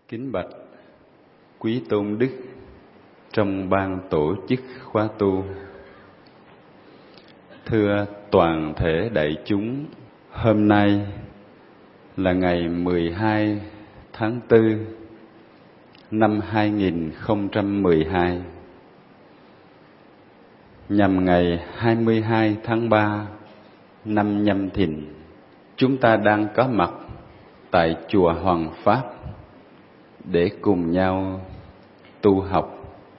Kính bạch quý tôn đức trong ban tổ chức khóa tu. Thưa toàn thể đại chúng, hôm nay là ngày 12 tháng 4 năm 2012, nhằm ngày 22 tháng 3 năm Nhâm Thìn. Chúng ta đang có mặt tại chùa Hoàng Pháp để cùng nhau tu học.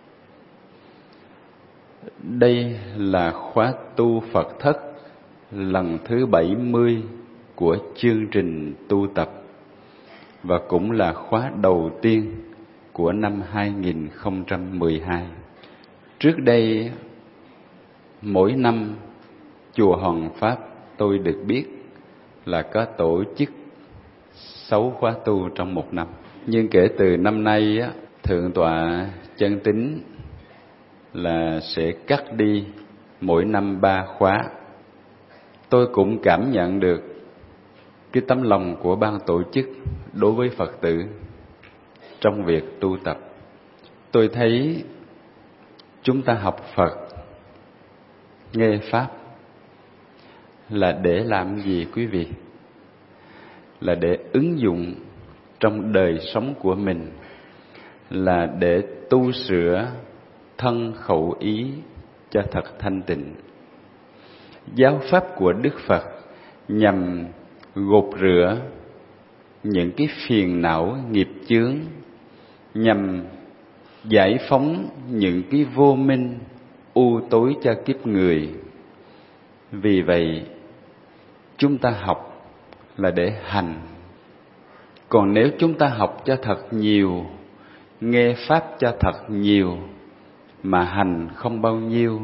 Đây là khóa tu Phật thất lần thứ 70 của chương trình tu tập và cũng là khóa đầu tiên của năm 2012. Trước đây, mỗi năm chùa Hoàng Pháp tôi được biết là có tổ chức 6 khóa tu trong một năm. Nhưng kể từ năm nay, Thượng tọa Chân Tín là sẽ cắt đi mỗi năm 3 khóa. Tôi cũng cảm nhận được cái tấm lòng của ban tổ chức đối với Phật tử trong việc tu tập. Tôi thấy chúng ta học Phật, nghe Pháp là để làm gì quý vị? Là để ứng dụng trong đời sống của mình, là để tu sửa thân khẩu ý cho thật thanh tịnh. Giáo pháp của Đức Phật nhằm gột rửa những cái phiền não nghiệp chướng, nhằm giải phóng những cái vô minh u tối cho kiếp người. Vì vậy chúng ta học là để hành. Còn nếu chúng ta học cho thật nhiều, nghe pháp cho thật nhiều mà hành không bao nhiêu,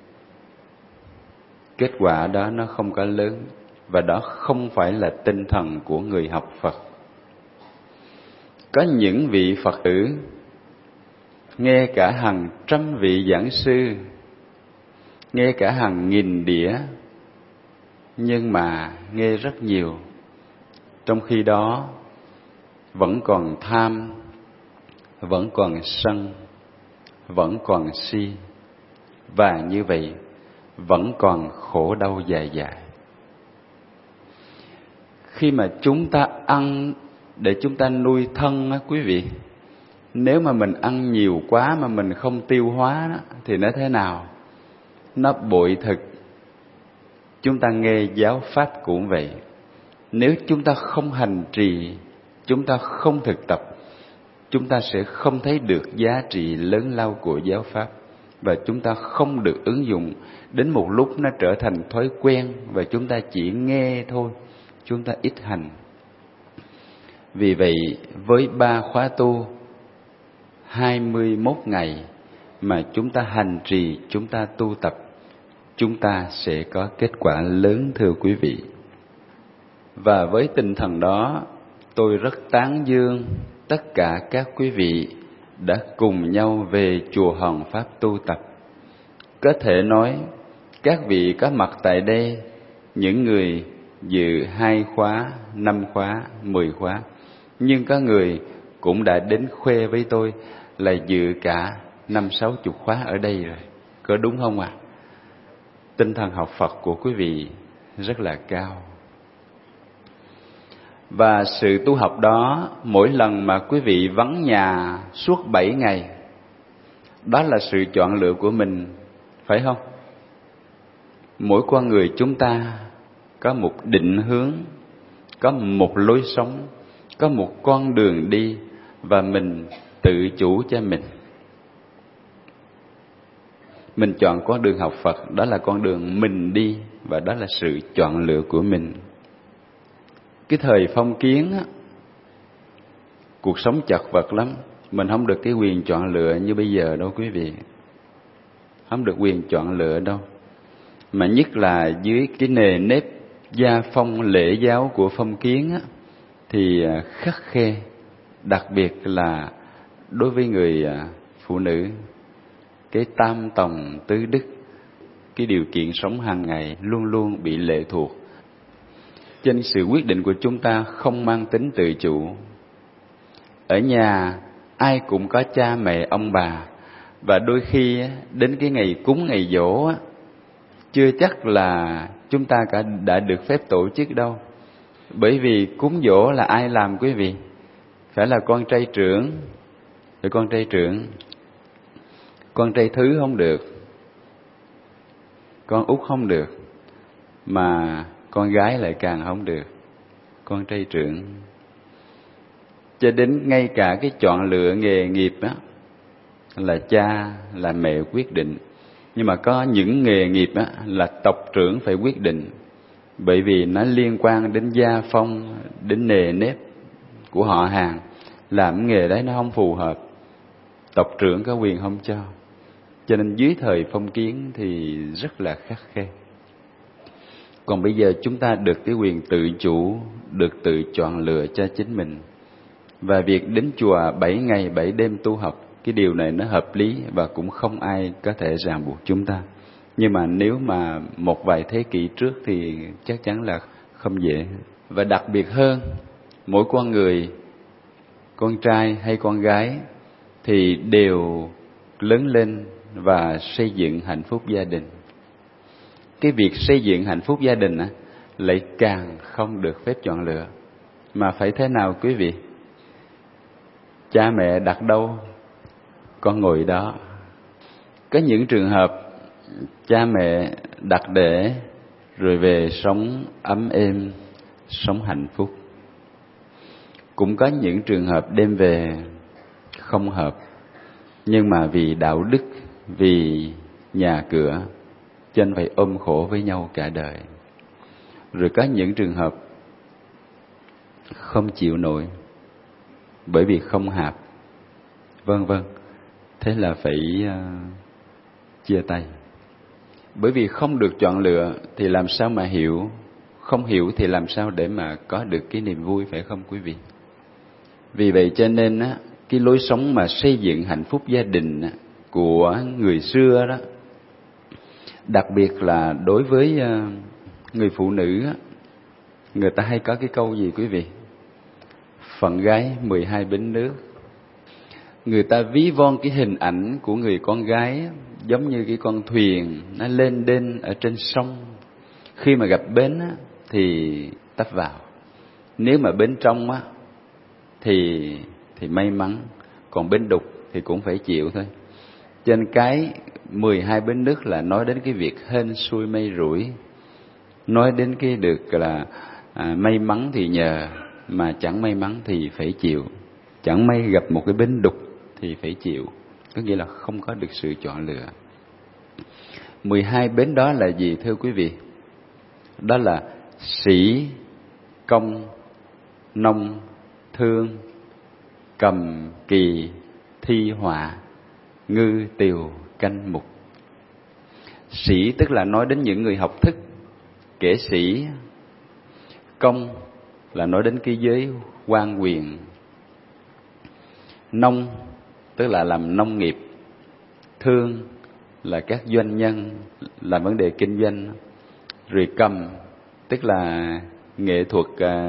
kết quả đó nó không có lớn, và đó không phải là tinh thần của người học Phật. Có những vị Phật tử nghe cả hàng trăm vị giảng sư, nghe cả hàng nghìn đĩa, nhưng mà nghe rất nhiều, trong khi đó vẫn còn tham, vẫn còn sân, vẫn còn si, và như vậy vẫn còn khổ đau dài dài. Khi mà chúng ta ăn để chúng ta nuôi thân á quý vị, nếu mà mình ăn nhiều quá mà mình không tiêu hóa đó, thì nó thế nào? Nó bội thực. Chúng ta nghe giáo pháp cũng vậy. Nếu chúng ta không hành trì, chúng ta không thực tập, chúng ta sẽ không thấy được giá trị lớn lao của giáo pháp, và chúng ta không được ứng dụng. Đến một lúc nó trở thành thói quen và chúng ta chỉ nghe thôi, chúng ta ít hành. Vì vậy với 3 khóa tu 21 ngày mà chúng ta hành trì, chúng ta tu tập, chúng ta sẽ có kết quả lớn, thưa quý vị. Và với tinh thần đó, tôi rất tán dương tất cả các quý vị đã cùng nhau về chùa Hoàng Pháp tu tập. Có thể nói các vị có mặt tại đây, những người dự 2 khóa, 5 khóa, 10 khóa, nhưng có người cũng đã đến khoe với tôi là dự cả 50-60 khóa ở đây rồi. Có đúng không ạ? Tinh thần học Phật của quý vị rất là cao. Và sự tu học đó, mỗi lần mà quý vị vắng nhà suốt 7 ngày, đó là sự chọn lựa của mình, phải không? Mỗi con người chúng ta có một định hướng, có một lối sống, có một con đường đi, và mình tự chủ cho mình. Mình chọn con đường học Phật, đó là con đường mình đi, và đó là sự chọn lựa của mình. Cái thời phong kiến á, cuộc sống chật vật lắm, mình không được cái quyền chọn lựa như bây giờ đâu quý vị. Không được quyền chọn lựa đâu. Mà nhất là dưới cái nề nếp gia phong lễ giáo của phong kiến á, thì khắt khe, đặc biệt là đối với người phụ nữ. Cái tam tòng tứ đức, cái điều kiện sống hàng ngày luôn luôn bị lệ thuộc. Cho nên sự quyết định của chúng ta không mang tính tự chủ. ở nhà ai cũng có cha mẹ ông bà, và đôi khi đến cái ngày cúng ngày giỗ chưa chắc là chúng ta đã được phép tổ chức đâu. Bởi vì cúng giỗ là ai làm quý vị? Phải là con trai trưởng. Rồi con trai trưởng, con trai thứ không được, con út không được, mà con gái lại càng không được, con trai trưởng. Cho đến ngay cả cái chọn lựa nghề nghiệp đó là cha, là mẹ quyết định. Nhưng mà có những nghề nghiệp đó là tộc trưởng phải quyết định, bởi vì nó liên quan đến gia phong, đến nề nếp của họ hàng. Làm nghề đấy nó không phù hợp, tộc trưởng có quyền không cho. Cho nên dưới thời phong kiến thì rất là khắt khe. Còn bây giờ chúng ta được cái quyền tự chủ, được tự chọn lựa cho chính mình. Và việc đến chùa 7 ngày 7 đêm tu học, cái điều này nó hợp lý và cũng không ai có thể ràng buộc chúng ta. Nhưng mà nếu mà một vài thế kỷ trước thì chắc chắn là không dễ. Và đặc biệt hơn, mỗi con người, con trai hay con gái thì đều lớn lên và xây dựng hạnh phúc gia đình. Cái việc xây dựng hạnh phúc gia đình lại càng không được phép chọn lựa. Mà phải thế nào quý vị? Cha mẹ đặt đâu, con ngồi đó. Có những trường hợp cha mẹ đặt để rồi về sống ấm êm, sống hạnh phúc. Cũng có những trường hợp đem về không hợp, nhưng mà vì đạo đức, vì nhà cửa, cho nên phải ôm khổ với nhau cả đời. Rồi có những trường hợp không chịu nổi, bởi vì không hợp, vân vân. Thế là phải chia tay. Bởi vì không được chọn lựa thì làm sao mà hiểu, không hiểu thì làm sao để mà có được cái niềm vui, phải không quý vị? Vì vậy cho nên cái lối sống mà xây dựng hạnh phúc gia đình của người xưa đó, đặc biệt là đối với người phụ nữ, người ta hay có cái câu gì quý vị? Phận gái 12 bến nước. Người ta ví von cái hình ảnh của người con gái giống như cái con thuyền nó lên đên ở trên sông. Khi mà gặp bến thì tấp vào. Nếu mà bến trong thì may mắn, còn bến đục thì cũng phải chịu thôi. Trên cái 12 bến nước là nói đến cái việc hên xui may rủi, nói đến cái được là may mắn thì nhờ, mà chẳng may mắn thì phải chịu. Chẳng may gặp một cái bến đục thì phải chịu, có nghĩa là không có được sự chọn lựa. 12 bến đó là gì thưa quý vị? Đó là sĩ, công, nông, thương, cầm, kỳ, thi, họa, ngư, tiều, canh, mục. Sĩ tức là nói đến những người học thức, kể sĩ. Công là nói đến cái giới quan quyền. Nông tức là làm nông nghiệp. Thương là các doanh nhân làm vấn đề kinh doanh. Rồi cầm tức là nghệ thuật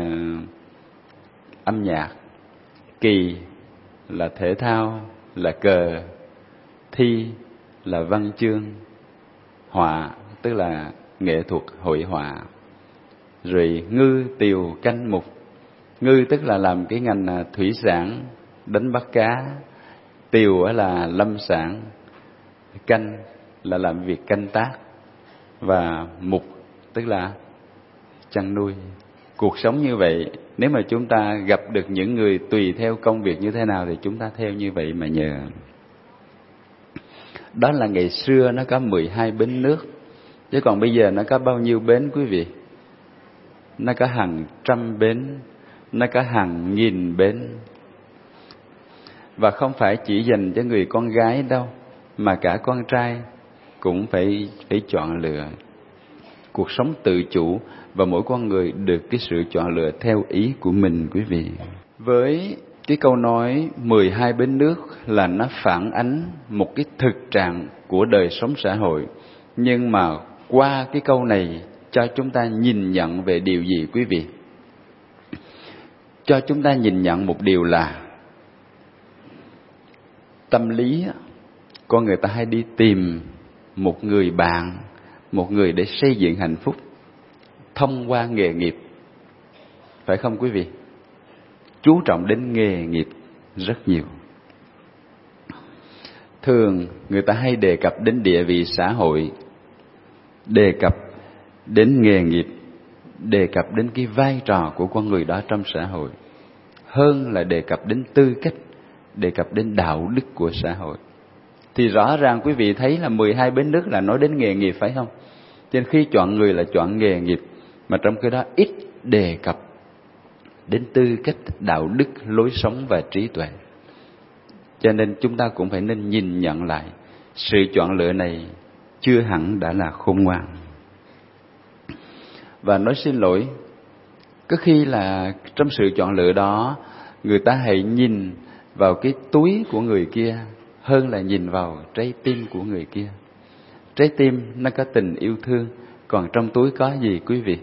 âm nhạc. Kỳ là thể thao, là cờ. Thi là văn chương. Họa tức là nghệ thuật hội họa. Rồi ngư, tiều, canh, mục. Ngư tức là làm cái ngành thủy sản, đánh bắt cá. Tiều là lâm sản. Canh là làm việc canh tác. Và mục tức là chăn nuôi. Cuộc sống như vậy, nếu mà chúng ta gặp được những người tùy theo công việc như thế nào thì chúng ta theo như vậy mà nhờ. Đó là ngày xưa nó có 12 bến nước. Chứ còn bây giờ nó có bao nhiêu bến quý vị? Nó có hàng trăm bến, nó có hàng nghìn bến. Và không phải chỉ dành cho người con gái đâu, mà cả con trai cũng phải chọn lựa. Cuộc sống tự chủ và mỗi con người được cái sự chọn lựa theo ý của mình quý vị. Với cái câu nói 12 bến nước là nó phản ánh một cái thực trạng của đời sống xã hội. Nhưng mà qua cái câu này cho chúng ta nhìn nhận về điều gì quý vị? Cho chúng ta nhìn nhận một điều là tâm lý á, con người ta hay đi tìm một người bạn, một người để xây dựng hạnh phúc thông qua nghề nghiệp, phải không quý vị? Chú trọng đến nghề nghiệp rất nhiều. Thường người ta hay đề cập đến địa vị xã hội, đề cập đến nghề nghiệp, đề cập đến cái vai trò của con người đó trong xã hội, hơn là đề cập đến tư cách, đề cập đến đạo đức của xã hội. Thì rõ ràng quý vị thấy là 12 bến nước là nói đến nghề nghiệp, phải không? Cho nên khi chọn người là chọn nghề nghiệp, mà trong cái đó ít đề cập đến tư cách, đạo đức, lối sống và trí tuệ. Cho nên chúng ta cũng phải nên nhìn nhận lại, sự chọn lựa này chưa hẳn đã là khôn ngoan. Và nói xin lỗi, có khi là trong sự chọn lựa đó, người ta hãy nhìn vào cái túi của người kia hơn là nhìn vào trái tim của người kia. Trái tim nó có tình yêu thương, còn trong túi có gì quý vị?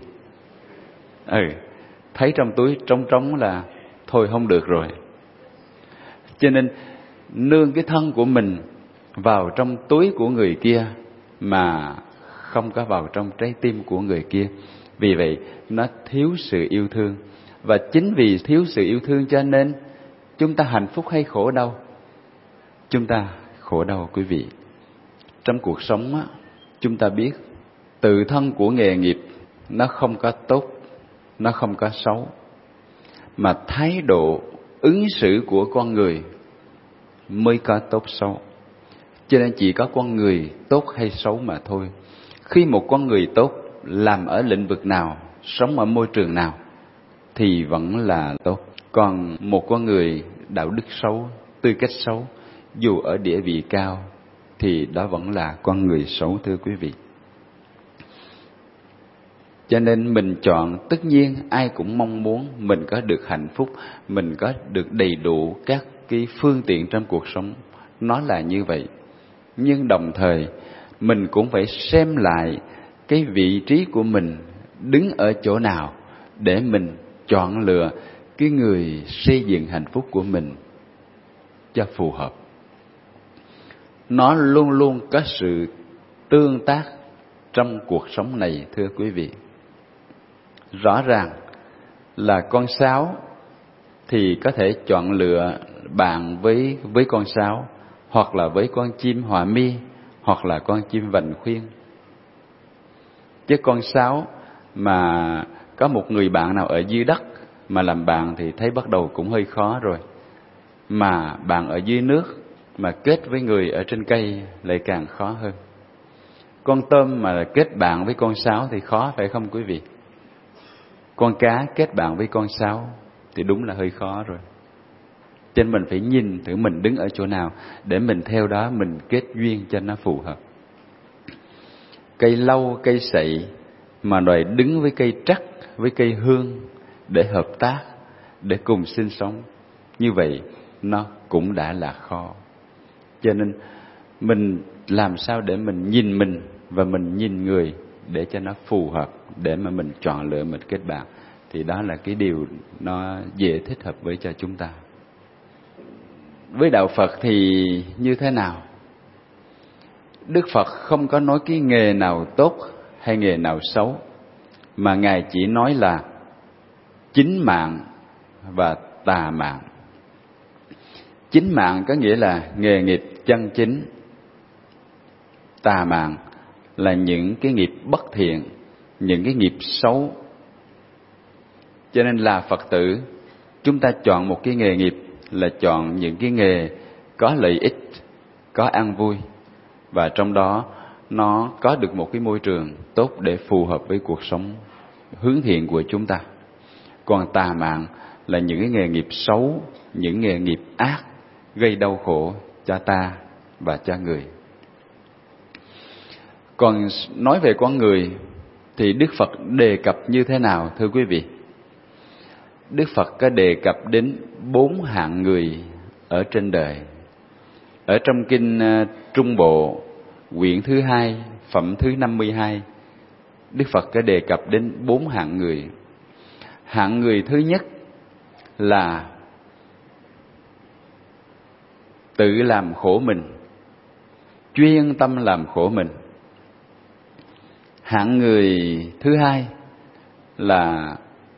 Thấy trong túi trống trống là thôi không được rồi. Cho nên nương cái thân của mình vào trong túi của người kia mà không có vào trong trái tim của người kia. Vì vậy nó thiếu sự yêu thương. Và chính vì thiếu sự yêu thương cho nên chúng ta hạnh phúc hay khổ đau? Chúng ta khổ đau quý vị. Trong cuộc sống á, chúng ta biết tự thân của nghề nghiệp nó không có tốt, nó không có xấu, mà thái độ ứng xử của con người mới có tốt xấu. Cho nên chỉ có con người tốt hay xấu mà thôi. Khi một con người tốt làm ở lĩnh vực nào, sống ở môi trường nào thì vẫn là tốt. Còn một con người đạo đức xấu, tư cách xấu, dù ở địa vị cao thì đó vẫn là con người xấu, thưa quý vị. Cho nên mình chọn, tất nhiên ai cũng mong muốn mình có được hạnh phúc, mình có được đầy đủ các cái phương tiện trong cuộc sống, nó là như vậy. Nhưng đồng thời mình cũng phải xem lại cái vị trí của mình đứng ở chỗ nào để mình chọn lựa cái người xây dựng hạnh phúc của mình cho phù hợp. Nó luôn luôn có sự tương tác trong cuộc sống này, thưa quý vị. Rõ ràng là con sáo thì có thể chọn lựa bạn với con sáo, hoặc là với con chim họa mi, hoặc là con chim vành khuyên. Chứ con sáo mà có một người bạn nào ở dưới đất mà làm bạn thì thấy bắt đầu cũng hơi khó rồi. Mà bạn ở dưới nước mà kết với người ở trên cây lại càng khó hơn. Con tôm mà kết bạn với con sáo thì khó, phải không quý vị? Con cá kết bạn với con sáo thì đúng là hơi khó rồi. Cho nên mình phải nhìn thử mình đứng ở chỗ nào để mình theo đó mình kết duyên cho nó phù hợp. Cây lâu, cây sậy mà đòi đứng với cây trắc, với cây hương để hợp tác, để cùng sinh sống, như vậy nó cũng đã là khó. Cho nên mình làm sao để mình nhìn mình và mình nhìn người để cho nó phù hợp, để mà mình chọn lựa, mình kết bạn, thì đó là cái điều nó dễ thích hợp với cho chúng ta. Với đạo Phật thì như thế nào? Đức Phật không có nói cái nghề nào tốt hay nghề nào xấu, mà Ngài chỉ nói là chính mạng và tà mạng. Chính mạng có nghĩa là nghề nghiệp chân chính. Tà mạng là những cái nghiệp bất thiện, những cái nghiệp xấu. Cho nên là Phật tử, chúng ta chọn một cái nghề nghiệp là chọn những cái nghề có lợi ích, có an vui, và trong đó nó có được một cái môi trường tốt để phù hợp với cuộc sống hướng thiện của chúng ta. Còn tà mạng là những cái nghề nghiệp xấu, những nghề nghiệp ác, gây đau khổ cho ta và cho người. Còn nói về con người thì Đức Phật đề cập như thế nào, thưa quý vị? Đức Phật có đề cập đến 4 hạng người ở trên đời. Ở trong kinh Trung Bộ, quyển thứ 2, phẩm thứ 52, Đức Phật có đề cập đến 4 hạng người. Hạng người thứ nhất là tự làm khổ mình, chuyên tâm làm khổ mình. Hạng người thứ hai là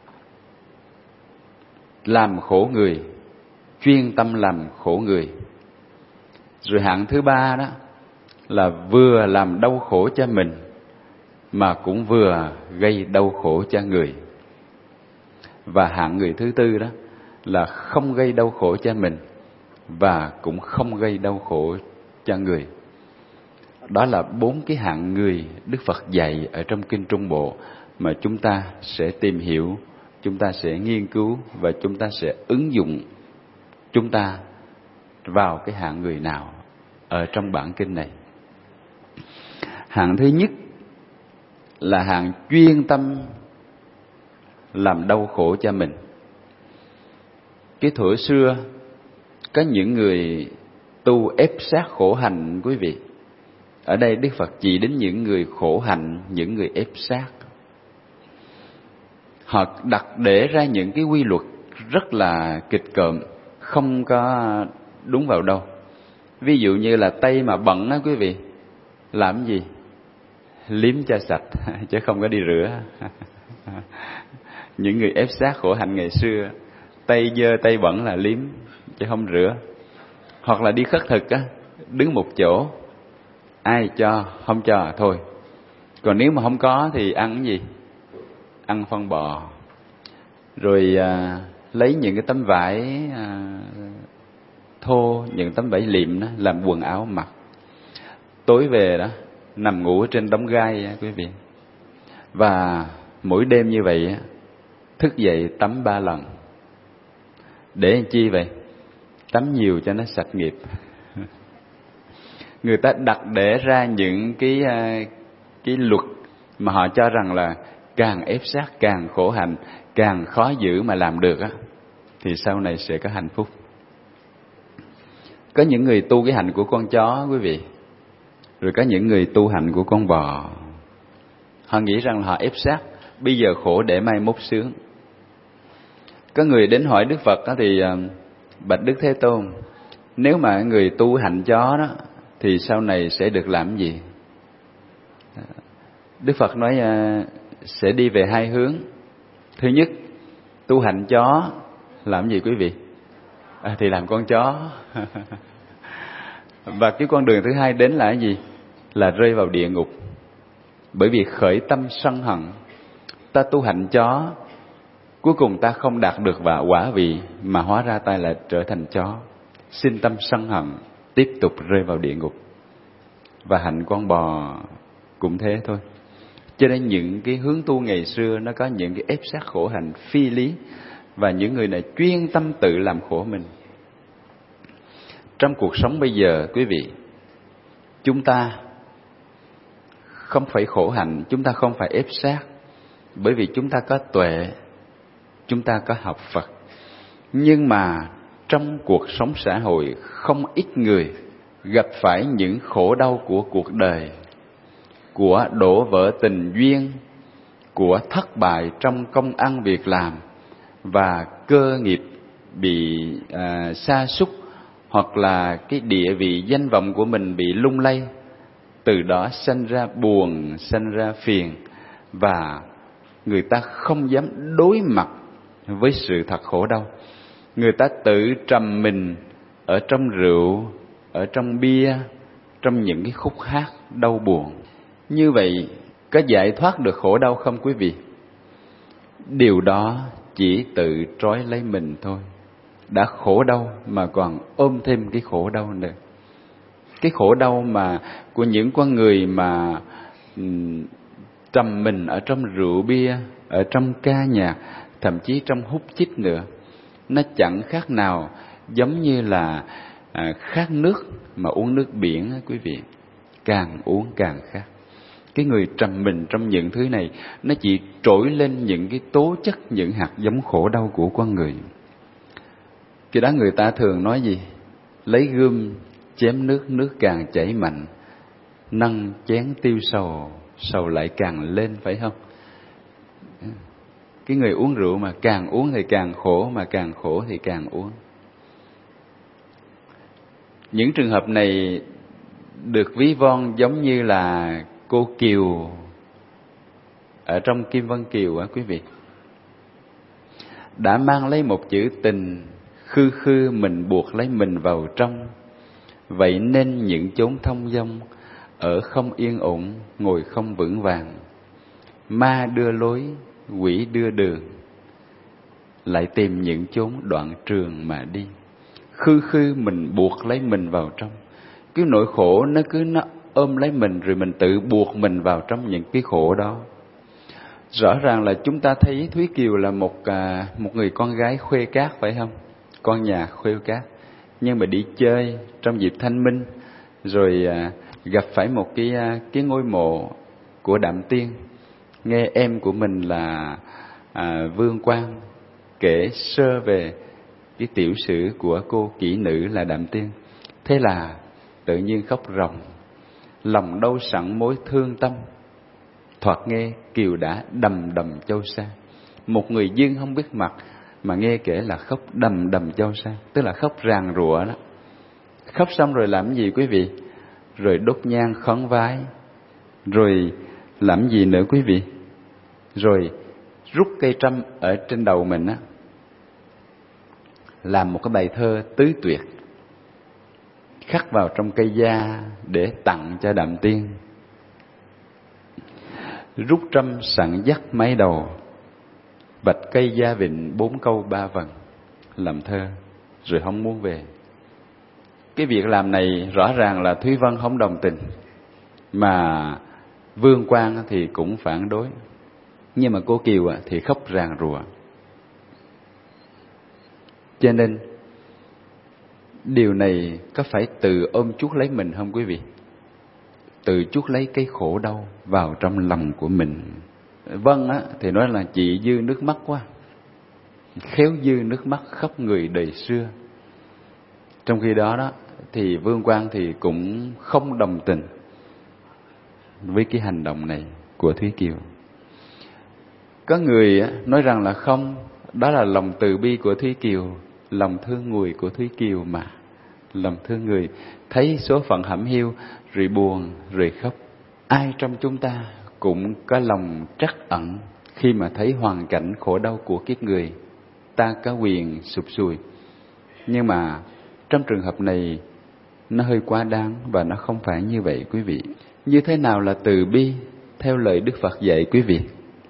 làm khổ người, chuyên tâm làm khổ người. Rồi hạng thứ ba đó là vừa làm đau khổ cho mình mà cũng vừa gây đau khổ cho người. Và hạng người thứ tư đó là không gây đau khổ cho mình và cũng không gây đau khổ cho người. Đó là 4 cái hạng người Đức Phật dạy ở trong Kinh Trung Bộ mà chúng ta sẽ tìm hiểu, chúng ta sẽ nghiên cứu và chúng ta sẽ ứng dụng chúng ta vào cái hạng người nào ở trong bản kinh này. Hạng thứ nhất là hạng chuyên tâm làm đau khổ cho mình. Cái thuở xưa có những người tu ép sát khổ hành, quý vị. Ở đây Đức Phật chỉ đến những người khổ hạnh, những người ép sát. Họ đặt để ra những cái quy luật rất là kịch cợm, không có đúng vào đâu. Ví dụ như là tay mà bẩn á quý vị, làm gì? Liếm cho sạch, chứ không có đi rửa. Những người ép sát khổ hạnh ngày xưa, tay dơ tay bẩn là liếm, chứ không rửa. Hoặc là đi khất thực á, đứng một chỗ, ai cho, không cho thôi. Còn nếu mà không có thì ăn cái gì? Ăn phân bò. Rồi lấy những cái tấm vải thô, những tấm vải liệm đó làm quần áo mặc. Tối về đó nằm ngủ trên đống gai quý vị. Và mỗi đêm như vậy thức dậy tắm 3 lần. Để làm chi vậy? Tắm nhiều cho nó sạch nghiệp. Người ta đặt để ra những cái luật mà họ cho rằng là càng ép sát, càng khổ hạnh, càng khó giữ mà làm được á, thì sau này sẽ có hạnh phúc. Có những người tu cái hạnh của con chó quý vị, rồi có những người tu hạnh của con bò. Họ nghĩ rằng là họ ép sát, bây giờ khổ để mai mốt sướng. Có người đến hỏi Đức Phật đó thì bạch Đức Thế Tôn, nếu mà người tu hạnh chó đó thì sau này sẽ được làm gì? Đức Phật nói sẽ đi về 2 hướng. Thứ nhất, tu hạnh chó làm gì quý vị? Thì làm con chó. Và cái con đường thứ hai đến là cái gì? Là rơi vào địa ngục. Bởi vì khởi tâm sân hận. Ta tu hạnh chó, cuối cùng ta không đạt được quả vị, mà hóa ra ta lại trở thành chó. Sinh tâm sân hận, tiếp tục rơi vào địa ngục. Và hạnh con bò cũng thế thôi. Cho nên những cái hướng tu ngày xưa nó có những cái ép sát khổ hạnh phi lý, và những người này chuyên tâm tự làm khổ mình. Trong cuộc sống bây giờ quý vị, chúng ta không phải khổ hạnh, chúng ta không phải ép sát, bởi vì chúng ta có tuệ, chúng ta có học Phật. Nhưng mà trong cuộc sống xã hội, không ít người gặp phải những khổ đau của cuộc đời, của đổ vỡ tình duyên, của thất bại trong công ăn việc làm, và cơ nghiệp bị sa sút, hoặc là cái địa vị danh vọng của mình bị lung lay. Từ đó sanh ra buồn, sanh ra phiền, và người ta không dám đối mặt với sự thật khổ đau. Người ta tự trầm mình ở trong rượu, ở trong bia, trong những cái khúc hát đau buồn. Như vậy có giải thoát được khổ đau không quý vị? Điều đó chỉ tự trói lấy mình thôi. Đã khổ đau mà còn ôm thêm cái khổ đau nữa. Cái khổ đau mà của những con người mà trầm mình ở trong rượu bia, ở trong ca nhạc, thậm chí trong hút chích nữa, nó chẳng khác nào giống như là khát nước mà uống nước biển quý vị. Càng uống càng khát. Cái người trầm mình trong những thứ này, nó chỉ trỗi lên những cái tố chất, những hạt giống khổ đau của con người. Khi đó người ta thường nói gì? Lấy gươm chém nước, nước càng chảy mạnh. Nâng chén tiêu sầu, sầu lại càng lên, phải không? Cái người uống rượu mà càng uống thì càng khổ, mà càng khổ thì càng uống. Những trường hợp này được ví von giống như là cô Kiều ở trong Kim Vân Kiều á quý vị. Đã mang lấy một chữ tình, khư khư mình buộc lấy mình vào trong. Vậy nên những chốn thông dong, ở không yên ổn, ngồi không vững vàng. Ma đưa lối, quỷ đưa đường, lại tìm những chốn đoạn trường mà đi. Khư khư mình buộc lấy mình vào trong. Cái nỗi khổ nó ôm lấy mình, rồi mình tự buộc mình vào trong những cái khổ đó. Rõ ràng là chúng ta thấy Thúy Kiều là một người con gái khuê cát, phải không? Con nhà khuê cát. Nhưng mà đi chơi trong dịp Thanh Minh, rồi gặp phải một cái ngôi mộ của Đạm Tiên. Nghe em của mình là Vương Quang kể sơ về cái tiểu sử của cô kỹ nữ là Đạm Tiên. Thế là tự nhiên khóc ròng, lòng đâu sẵn mối thương tâm. Thoạt nghe Kiều đã đầm đầm châu sa. Một người dưng không biết mặt mà nghe kể là khóc đầm đầm châu sa, tức là khóc ràng rụa đó. Khóc xong rồi làm gì quý vị? Rồi đốt nhang khấn vái. Rồi làm gì nữa quý vị? Rồi rút cây trâm ở trên đầu mình á, làm một cái bài thơ tứ tuyệt, khắc vào trong cây da để tặng cho Đạm Tiên. Rút trâm sẵn dắt mái đầu, vạch cây da vịnh 4 câu 3 vần, làm thơ, rồi không muốn về. Cái việc làm này rõ ràng là Thúy Vân không đồng tình, mà Vương Quang thì cũng phản đối. Nhưng mà cô Kiều thì khóc ràng rụa. Cho nên điều này có phải tự ôm chuốc lấy mình không quý vị? Tự chuốc lấy cái khổ đau vào trong lòng của mình. Vân thì nói là chị dư nước mắt quá, khéo dư nước mắt khóc người đời xưa. Trong khi đó thì Vương Quang thì cũng không đồng tình với cái hành động này của Thúy Kiều. Có người nói rằng là không, đó là lòng từ bi của Thúy Kiều, lòng thương người của Thúy Kiều mà. Lòng thương người, thấy số phận hẩm hiu, rồi buồn, rồi khóc. Ai trong chúng ta cũng có lòng trắc ẩn khi mà thấy hoàn cảnh khổ đau của kiếp người. Ta có quyền sụp sùi. Nhưng mà trong trường hợp này, nó hơi quá đáng và nó không phải như vậy quý vị. Như thế nào là từ bi theo lời Đức Phật dạy quý vị?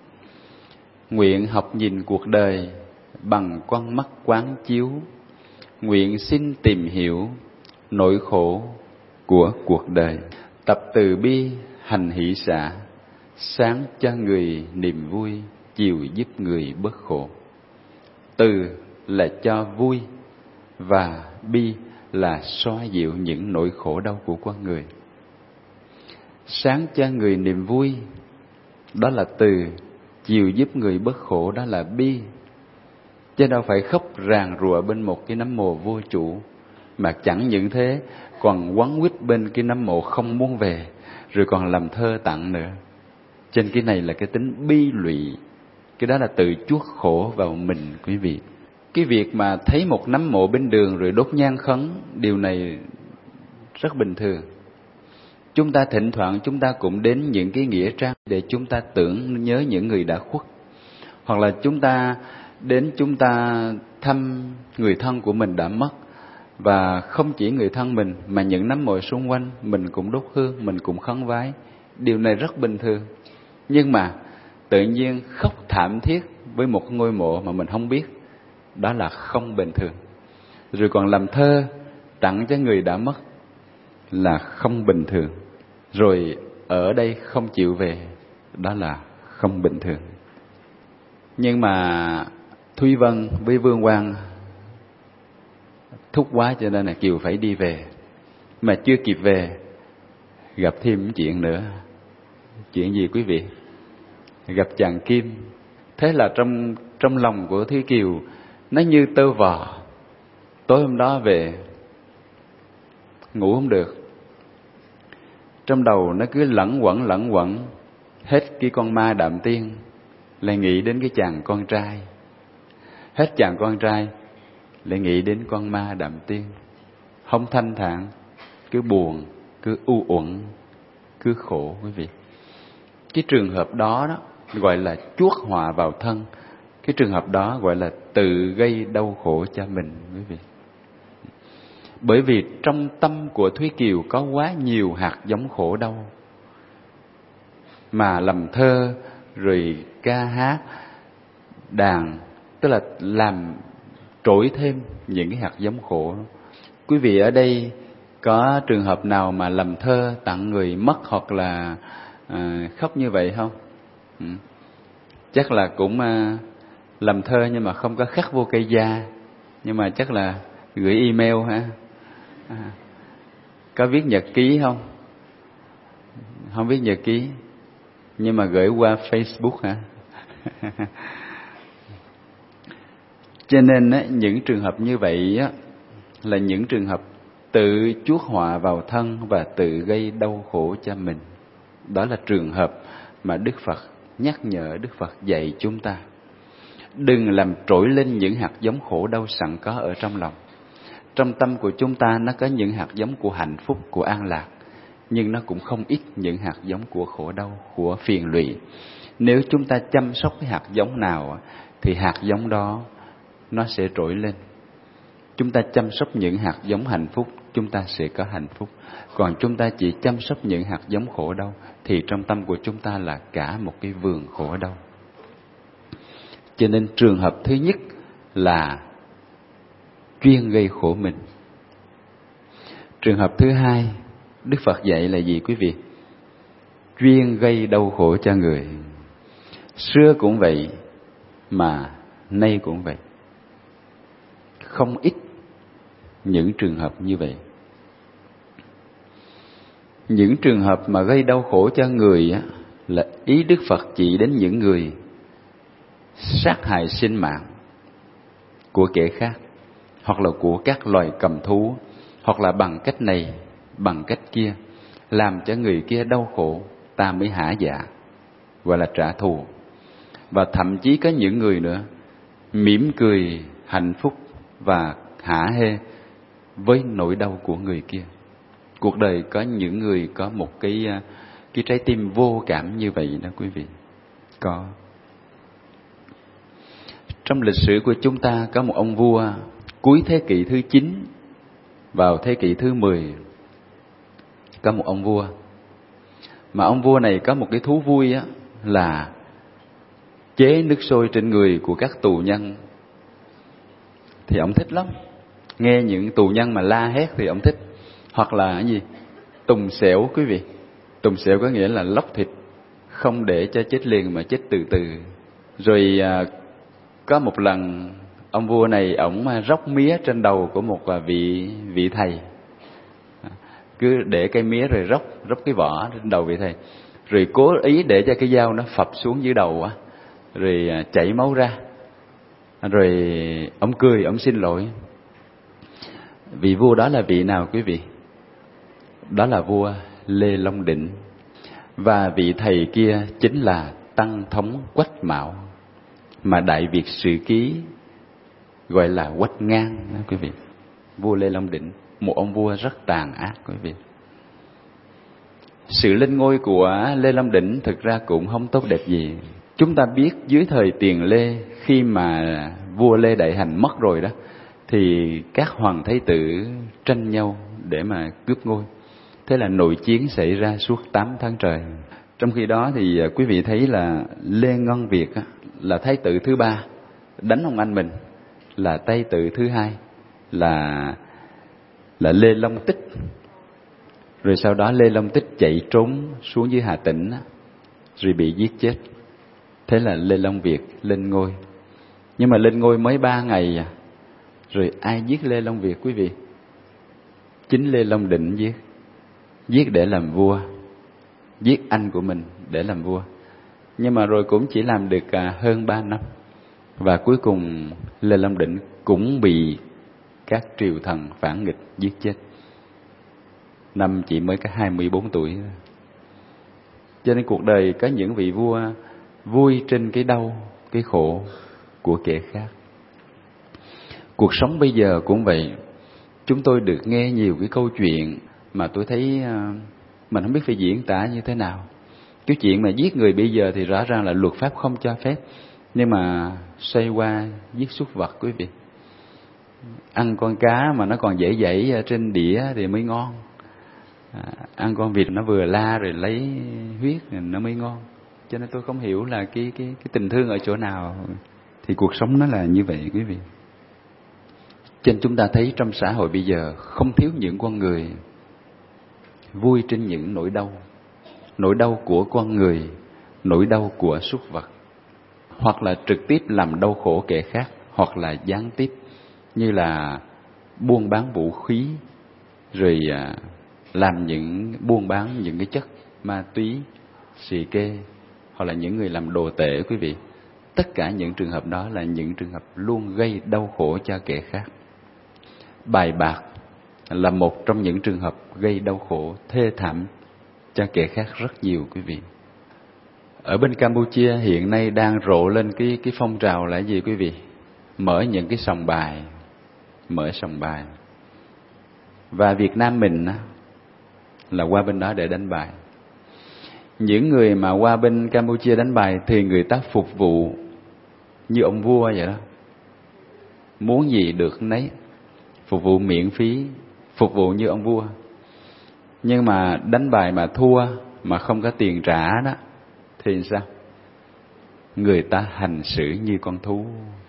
Nguyện học nhìn cuộc đời bằng con mắt quán chiếu, nguyện xin tìm hiểu nỗi khổ của cuộc đời. Tập từ bi hành hỷ xả, sáng cho người niềm vui, chiều giúp người bớt khổ. Từ là cho vui và bi là xoa dịu những nỗi khổ đau của con người. Sáng cho người niềm vui, đó là từ. Chiều giúp người bớt khổ, đó là bi. Chứ đâu phải khóc ràng rụa bên một cái nấm mồ vô chủ, mà chẳng những thế còn quấn quýt bên cái nấm mồ không muốn về, rồi còn làm thơ tặng nữa. Trên cái này là cái tính bi lụy, cái đó là tự chuốc khổ vào mình quý vị. Cái việc mà thấy một nấm mộ bên đường rồi đốt nhang khấn, điều này rất bình thường. Chúng ta thỉnh thoảng chúng ta cũng đến những cái nghĩa trang để chúng ta tưởng nhớ những người đã khuất. Hoặc là chúng ta đến chúng ta thăm người thân của mình đã mất. Và không chỉ người thân mình mà những nấm mộ xung quanh mình cũng đốt hương, mình cũng khấn vái. Điều này rất bình thường. Nhưng mà tự nhiên khóc thảm thiết với một ngôi mộ mà mình không biết, đó là không bình thường. Rồi còn làm thơ tặng cho người đã mất là không bình thường. Rồi ở đây không chịu về, đó là không bình thường. Nhưng mà Thúy Vân với Vương Quang thúc quá cho nên là Kiều phải đi về. Mà chưa kịp về, gặp thêm chuyện nữa. Chuyện gì quý vị? Gặp chàng Kim. Thế là trong lòng của Thúy Kiều nó như tơ vò. Tối hôm đó về ngủ không được, trong đầu nó cứ lẩn quẩn hết cái con ma Đạm Tiên, lại nghĩ đến cái chàng con trai. Hết chàng con trai lại nghĩ đến con ma Đạm Tiên. không thanh thản, cứ buồn, cứ u uẩn, cứ khổ quý vị. Cái trường hợp đó gọi là chuốc họa vào thân. Cái trường hợp đó gọi là tự gây đau khổ cho mình quý vị. Bởi vì trong tâm của Thúy Kiều có quá nhiều hạt giống khổ đau, mà làm thơ rồi ca hát đàn, tức là làm trỗi thêm những cái hạt giống khổ. Quý vị ở đây có trường hợp nào mà làm thơ tặng người mất hoặc là khóc như vậy không? Chắc là cũng làm thơ nhưng mà không có khắc vô cây da, nhưng mà chắc là gửi email hả? Có viết nhật ký không? Không viết nhật ký, nhưng mà gửi qua Facebook hả? Cho nên những trường hợp như vậy là những trường hợp tự chuốc họa vào thân và tự gây đau khổ cho mình. Đó là trường hợp mà Đức Phật nhắc nhở, Đức Phật dạy chúng ta đừng làm trỗi lên những hạt giống khổ đau sẵn có ở trong lòng. Trong tâm của chúng ta nó có những hạt giống của hạnh phúc, của an lạc, nhưng nó cũng không ít những hạt giống của khổ đau, của phiền lụy. Nếu chúng ta chăm sóc cái hạt giống nào thì hạt giống đó nó sẽ trỗi lên. Chúng ta chăm sóc những hạt giống hạnh phúc, chúng ta sẽ có hạnh phúc. Còn chúng ta chỉ chăm sóc những hạt giống khổ đau thì trong tâm của chúng ta là cả một cái vườn khổ đau. Cho nên trường hợp thứ nhất là chuyên gây khổ mình. Trường hợp thứ hai, Đức Phật dạy là gì quý vị? Chuyên gây đau khổ cho người. Xưa cũng vậy, mà nay cũng vậy. Không ít những trường hợp như vậy. Những trường hợp mà gây đau khổ cho người là ý Đức Phật chỉ đến những người sát hại sinh mạng của kẻ khác, hoặc là của các loài cầm thú, hoặc là bằng cách này, bằng cách kia, làm cho người kia đau khổ, ta mới hả dạ, gọi là trả thù. Và thậm chí có những người nữa mỉm cười, hạnh phúc và hả hê với nỗi đau của người kia. Cuộc đời có những người có một cái trái tim vô cảm như vậy đó quý vị. Có. Trong lịch sử của chúng ta có một ông vua cuối thế kỷ thứ 9 vào thế kỷ thứ 10. Có một ông vua, mà ông vua này có một cái thú vui là chế nước sôi trên người của các tù nhân. Thì ông thích lắm. Nghe những tù nhân mà la hét thì ông thích. Hoặc là cái gì? Tùng xẻo quý vị. Tùng xẻo có nghĩa là lóc thịt, không để cho chết liền mà chết từ từ. Rồi có một lần ông vua này ổng róc mía trên đầu của một vị thầy. Cứ để cây mía rồi róc cái vỏ trên đầu vị thầy. Rồi cố ý để cho cái dao nó phập xuống dưới đầu rồi chảy máu ra. Rồi ông cười, ông xin lỗi. Vị vua đó là vị nào quý vị? Đó là vua Lê Long Định. Và vị thầy kia chính là Tăng Thống Quách Mão, mà Đại Việt Sử Ký gọi là Quách Ngang đó quý vị. Vua Lê Long Định, một ông vua rất tàn ác quý vị. Sự lên ngôi của Lê Long Định thực ra cũng không tốt đẹp gì. Chúng ta biết dưới thời Tiền Lê, khi mà vua Lê Đại Hành mất rồi đó, thì các hoàng thái tử tranh nhau để mà cướp ngôi. Thế là nội chiến xảy ra suốt 8 tháng trời. Trong khi đó thì quý vị thấy là Lê Ngân Việt là thái tử thứ 3, đánh ông anh mình, là thái tử thứ 2 là Lê Long Tích. Rồi sau đó Lê Long Tích chạy trốn xuống dưới Hà Tĩnh rồi bị giết chết. Thế là Lê Long Việt lên ngôi. Nhưng mà lên ngôi mới 3 ngày rồi ai giết Lê Long Việt quý vị? Chính Lê Long Định giết. Giết để làm vua, giết anh của mình để làm vua. Nhưng mà rồi cũng chỉ làm được hơn 3 năm. Và cuối cùng Lê Long Định cũng bị các triều thần phản nghịch giết chết. Năm chỉ mới có 24 tuổi. Cho nên cuộc đời có những vị vua vui trên cái đau, cái khổ của kẻ khác. Cuộc sống bây giờ cũng vậy. chúng tôi được nghe nhiều cái câu chuyện mà tôi thấy mình không biết phải diễn tả như thế nào. Cái chuyện mà giết người bây giờ thì rõ ràng là luật pháp không cho phép, nhưng mà xoay qua giết súc vật quý vị. Ăn con cá mà nó còn dễ dãy ở trên đĩa thì mới ngon. Ăn con vịt nó vừa la rồi lấy huyết thì nó mới ngon. Cho nên tôi không hiểu là cái tình thương ở chỗ nào. Thì cuộc sống nó là như vậy quý vị. Cho nên chúng ta thấy trong xã hội bây giờ không thiếu những con người vui trên những nỗi đau. Nỗi đau của con người, nỗi đau của súc vật. Hoặc là trực tiếp làm đau khổ kẻ khác, hoặc là gián tiếp như là buôn bán vũ khí, rồi làm buôn bán những cái chất ma túy, xì ke, hoặc là những người làm đồ tể quý vị. Tất cả những trường hợp đó là những trường hợp luôn gây đau khổ cho kẻ khác. Bài bạc là một trong những trường hợp gây đau khổ thê thảm cho kẻ khác rất nhiều quý vị. Ở bên Campuchia hiện nay đang rộ lên cái phong trào là gì quý vị? Mở những cái sòng bài, mở sòng bài. Và Việt Nam mình là qua bên đó để đánh bài. Những người mà qua bên Campuchia đánh bài thì người ta phục vụ như ông vua vậy đó. Muốn gì được nấy, phục vụ miễn phí, phục vụ như ông vua. Nhưng mà đánh bài mà thua mà không có tiền trả đó thì sao? Người ta hành xử như con thú.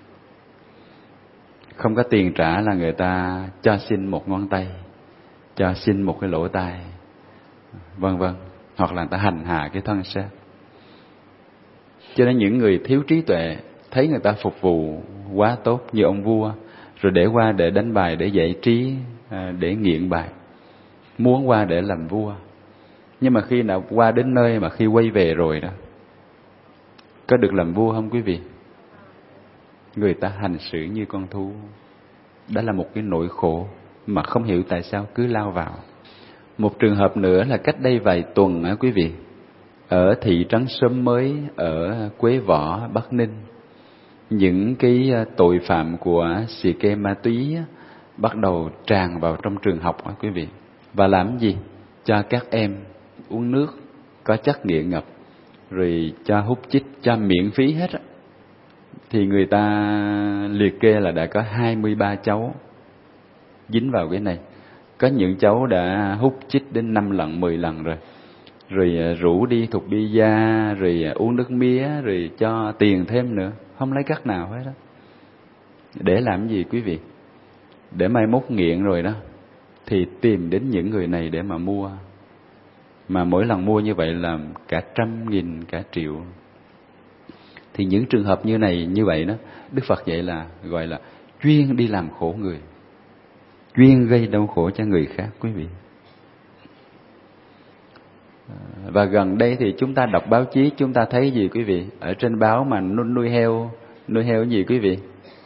Không có tiền trả là người ta cho xin một ngón tay, cho xin một cái lỗ tai, vân vân. Hoặc là người ta hành hạ cái thân xác. Cho nên những người thiếu trí tuệ thấy người ta phục vụ quá tốt như ông vua, rồi để qua để đánh bài, để giải trí, để nghiện bài, muốn qua để làm vua. Nhưng mà khi nào qua đến nơi mà khi quay về rồi đó, có được làm vua không quý vị? Người ta hành xử như con thú. Đó là một cái nỗi khổ mà không hiểu tại sao cứ lao vào. Một trường hợp nữa là cách đây vài tuần quý vị, ở thị trấn Xóm Mới ở Quế Võ, Bắc Ninh, những cái tội phạm của xì ke ma túy bắt đầu tràn vào trong trường học quý vị. Và làm gì? Cho các em uống nước có chất nghiện ngập, rồi cho hút chích, cho miễn phí hết. Thì người ta liệt kê là đã có 23 cháu dính vào cái này. Có những cháu đã hút chích đến 5 lần, 10 lần rồi. Rồi rủ đi thục bia, rồi uống nước mía, rồi cho tiền thêm nữa. Không lấy cắt nào hết đó. Để làm gì quý vị? Để mai mốt nghiện rồi đó thì tìm đến những người này để mà mua. Mà mỗi lần mua như vậy là cả 100.000, cả triệu. Thì những trường hợp như này, như vậy đó, Đức Phật dạy là gọi là chuyên đi làm khổ người, chuyên gây đau khổ cho người khác quý vị. Và gần đây thì chúng ta đọc báo chí, chúng ta thấy gì quý vị? Ở trên báo mà nuôi heo gì quý vị?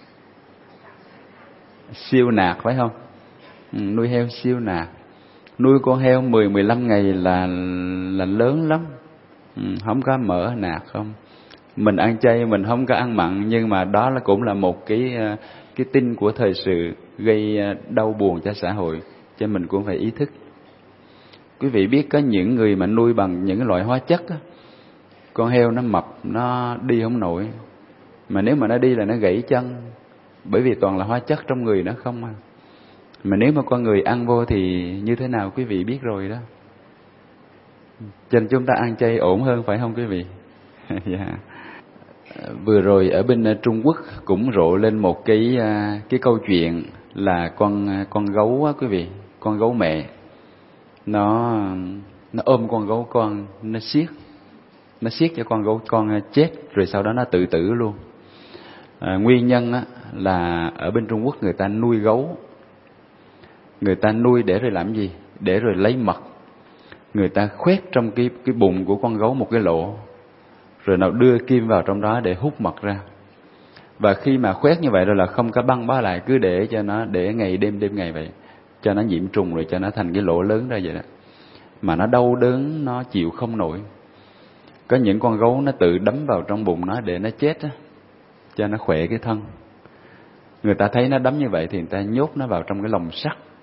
Siêu nạc phải không? Nuôi heo siêu nạc. Nuôi con heo 10-15 ngày là lớn lắm. Không có mỡ nạc không? Mình ăn chay, mình không có ăn mặn, nhưng mà đó là cũng là một cái tin của thời sự gây đau buồn cho xã hội, cho mình cũng phải ý thức. Quý vị biết có những người mà nuôi bằng những loại hóa chất á, con heo nó mập, nó đi không nổi, mà nếu mà nó đi là nó gãy chân, bởi vì toàn là hóa chất trong người nó không à. Mà nếu mà con người ăn vô thì như thế nào quý vị biết rồi đó. Cho nên chúng ta ăn chay ổn hơn phải không quý vị? Yeah. Vừa rồi ở bên Trung Quốc cũng rộ lên một cái câu chuyện là con gấu á quý vị, con gấu mẹ nó ôm con gấu con, nó siết cho con gấu con chết, rồi sau đó nó tự tử luôn. Nguyên nhân á là ở bên Trung Quốc người ta nuôi gấu, người ta nuôi để rồi làm gì? Để rồi lấy mật. Người ta khoét trong cái bụng của con gấu một cái lỗ, rồi nào đưa kim vào trong đó để hút mật ra. Và khi mà khoét như vậy rồi là không có băng bó lại, cứ để cho nó để ngày đêm ngày vậy, cho nó nhiễm trùng rồi cho nó thành cái lỗ lớn ra vậy đó. Mà nó đau đớn, nó chịu không nổi. Có những con gấu nó tự đấm vào trong bụng nó để nó chết á, cho nó khỏe cái thân. Người ta thấy nó đấm như vậy thì người ta nhốt nó vào trong cái lồng sắt,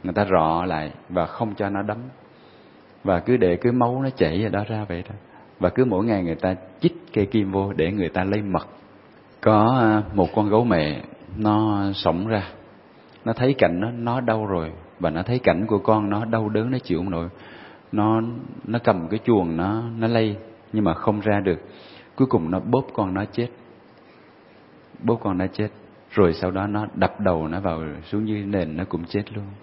người ta rọ lại và không cho nó đấm, và cứ để cái máu nó chảy ở đó ra vậy đó. Và cứ mỗi ngày người ta chích cây kim vô để người ta lấy mật. Có một con gấu mẹ nó xổng ra, nó thấy cảnh nó đau rồi, và nó thấy cảnh của con nó đau đớn, nó chịu không nổi. Nó cầm cái chuồng nó lay nhưng mà không ra được. Cuối cùng nó bóp con nó chết. Bóp con nó chết. Rồi sau đó nó đập đầu nó vào xuống dưới nền, nó cũng chết luôn.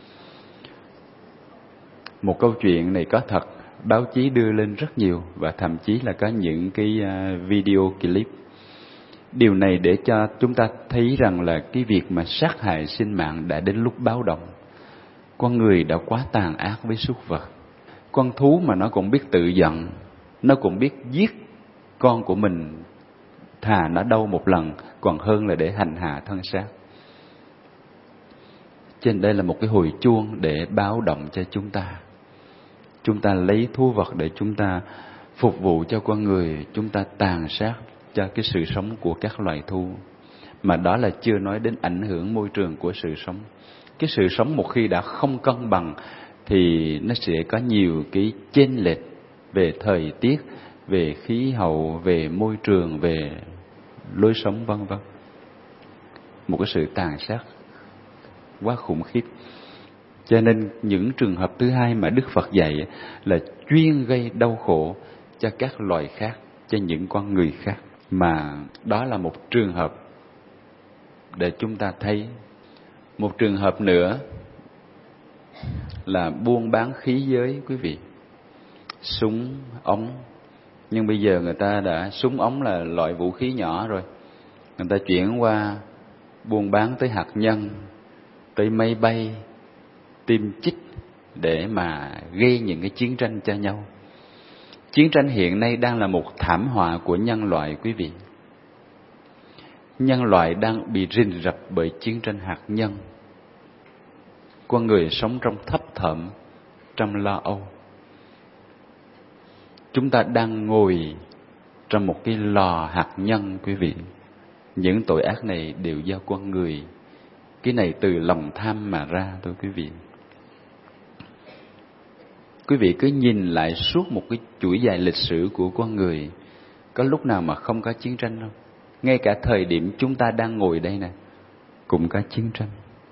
Một câu chuyện này có thật, báo chí đưa lên rất nhiều, và thậm chí là có những cái video clip. Điều này để cho chúng ta thấy rằng là cái việc mà sát hại sinh mạng đã đến lúc báo động. Con người đã quá tàn ác với súc vật. Con thú mà nó cũng biết tự giận, nó cũng biết giết con của mình, thà nó đau một lần còn hơn là để hành hạ thân xác. Cho nên đây là một cái hồi chuông để báo động cho chúng ta. Chúng ta lấy thú vật để chúng ta phục vụ cho con người, chúng ta tàn sát cho cái sự sống của các loài thú. Mà đó là chưa nói đến ảnh hưởng môi trường của sự sống. Cái sự sống một khi đã không cân bằng thì nó sẽ có nhiều cái chênh lệch về thời tiết, về khí hậu, về môi trường, về lối sống vân vân. Một cái sự tàn sát quá khủng khiếp. Cho nên những trường hợp thứ hai mà Đức Phật dạy là chuyên gây đau khổ cho các loài khác, cho những con người khác. Mà đó là một trường hợp để chúng ta thấy. Một trường hợp nữa là buôn bán khí giới, quý vị. Súng, ống. Nhưng bây giờ người ta đã, súng ống là loại vũ khí nhỏ rồi. Người ta chuyển qua buôn bán tới hạt nhân, tới máy bay, tiêm chích để mà gây những cái chiến tranh cho nhau. Chiến tranh hiện nay đang là một thảm họa của nhân loại, quý vị. Nhân loại đang bị rình rập bởi chiến tranh hạt nhân. Con người sống trong thấp thỏm, trong lo âu. Chúng ta đang ngồi trong một cái lò hạt nhân, quý vị. Những tội ác này đều do con người. Cái này từ lòng tham mà ra thôi, quý vị. Quý vị cứ nhìn lại suốt một cái chuỗi dài lịch sử của con người, có lúc nào mà không có chiến tranh không? Ngay cả thời điểm chúng ta đang ngồi đây nè, cũng có chiến tranh.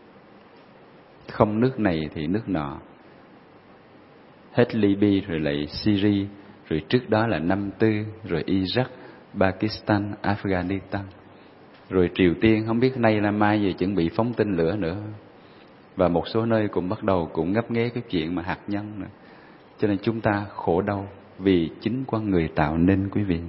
Không nước này thì nước nọ. Hết Libya rồi lại Syria, rồi trước đó là Năm Tư, rồi Iraq, Pakistan, Afghanistan. Rồi Triều Tiên không biết nay là mai gì chuẩn bị phóng tên lửa nữa. Và một số nơi cũng bắt đầu cũng ngấp nghé cái chuyện mà hạt nhân nữa. Cho nên chúng ta khổ đau vì chính con người tạo nên, quý vị.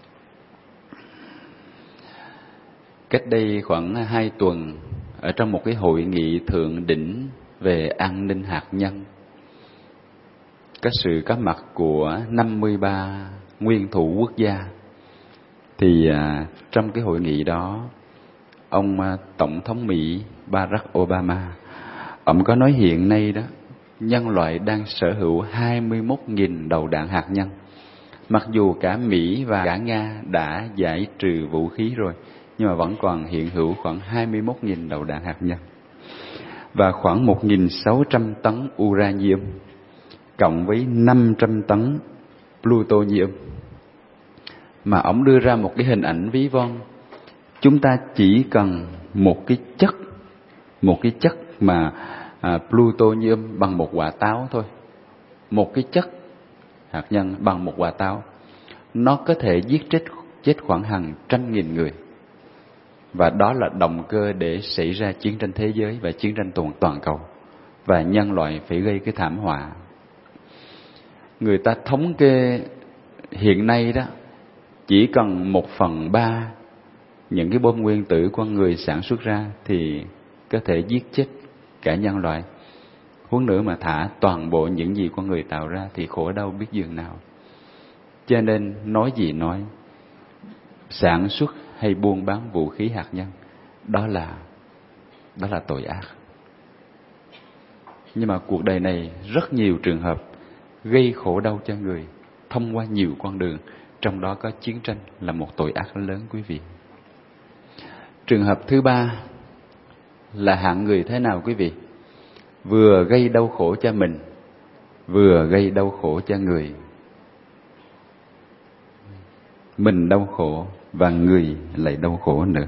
Cách đây khoảng 2 tuần, ở trong một cái hội nghị thượng đỉnh về an ninh hạt nhân, có sự có mặt của 53 nguyên thủ quốc gia. Thì trong cái hội nghị đó, ông Tổng thống Mỹ Barack Obama, ông có nói hiện nay đó, nhân loại đang sở hữu 21.000 đầu đạn hạt nhân. Mặc dù cả Mỹ và cả Nga đã giải trừ vũ khí rồi, nhưng mà vẫn còn hiện hữu khoảng 21.000 đầu đạn hạt nhân. Và khoảng 1.600 tấn uranium, cộng với 500 tấn plutonium. Mà ông đưa ra một cái hình ảnh ví von. Chúng ta chỉ cần một cái chất mà plutonium bằng một quả táo thôi. Một cái chất hạt nhân bằng một quả táo, nó có thể giết chết khoảng hàng trăm nghìn người. Và đó là động cơ để xảy ra chiến tranh thế giới và chiến tranh toàn cầu. Và nhân loại phải gây cái thảm họa. Người ta thống kê hiện nay đó, chỉ cần 1/3 những cái bom nguyên tử con người sản xuất ra thì có thể giết chết cả nhân loại. Huống nữa mà thả toàn bộ những gì con người tạo ra thì khổ đau biết dường nào. Cho nên nói gì nói, sản xuất hay buôn bán vũ khí hạt nhân, đó là tội ác. Nhưng mà cuộc đời này rất nhiều trường hợp gây khổ đau cho người thông qua nhiều con đường, trong đó có chiến tranh là một tội ác lớn, quý vị. Trường hợp thứ ba là hạng người thế nào, quý vị? vừa gây đau khổ cho mình, vừa gây đau khổ cho người. Mình đau khổ và người lại đau khổ nữa.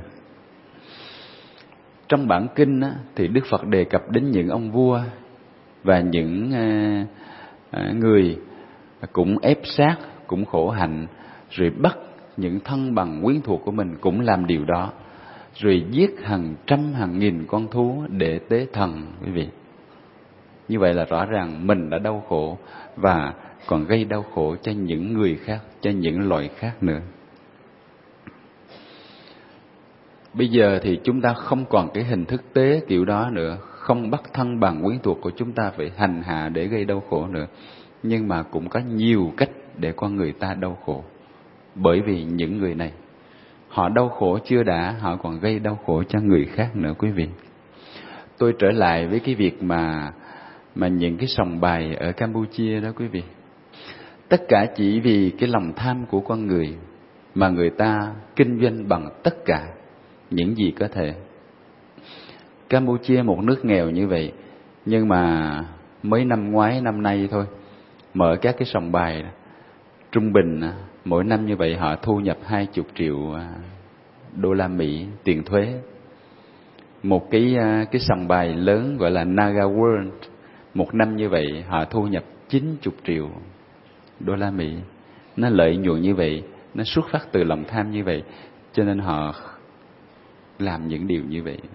Trong bản kinh á, thì Đức Phật đề cập đến những ông vua và những người cũng ép sát, cũng khổ hạnh, rồi bắt những thân bằng quyến thuộc của mình cũng làm điều đó, rồi giết hàng trăm hàng nghìn con thú để tế thần, quý vị. Như vậy là rõ ràng mình đã đau khổ và còn gây đau khổ cho những người khác, cho những loài khác nữa. Bây giờ thì chúng ta không còn cái hình thức tế kiểu đó nữa, không bắt thân bằng quyến thuộc của chúng ta phải hành hạ để gây đau khổ nữa. Nhưng mà cũng có nhiều cách để con người ta đau khổ. Bởi vì những người này, họ đau khổ chưa đã, họ còn gây đau khổ cho người khác nữa, quý vị. Tôi trở lại với cái việc mà những cái sòng bài ở Campuchia đó, quý vị. Tất cả chỉ vì cái lòng tham của con người mà người ta kinh doanh bằng tất cả những gì có thể. Campuchia một nước nghèo như vậy, nhưng mà mới năm ngoái năm nay thôi, mở các cái sòng bài trung bình mỗi năm như vậy họ thu nhập 20 triệu đô la Mỹ tiền thuế. Một cái sòng bài lớn gọi là Naga World, một năm như vậy họ thu nhập 90 triệu đô la Mỹ. Nó lợi nhuận như vậy, nó xuất phát từ lòng tham như vậy, cho nên họ làm những điều như vậy.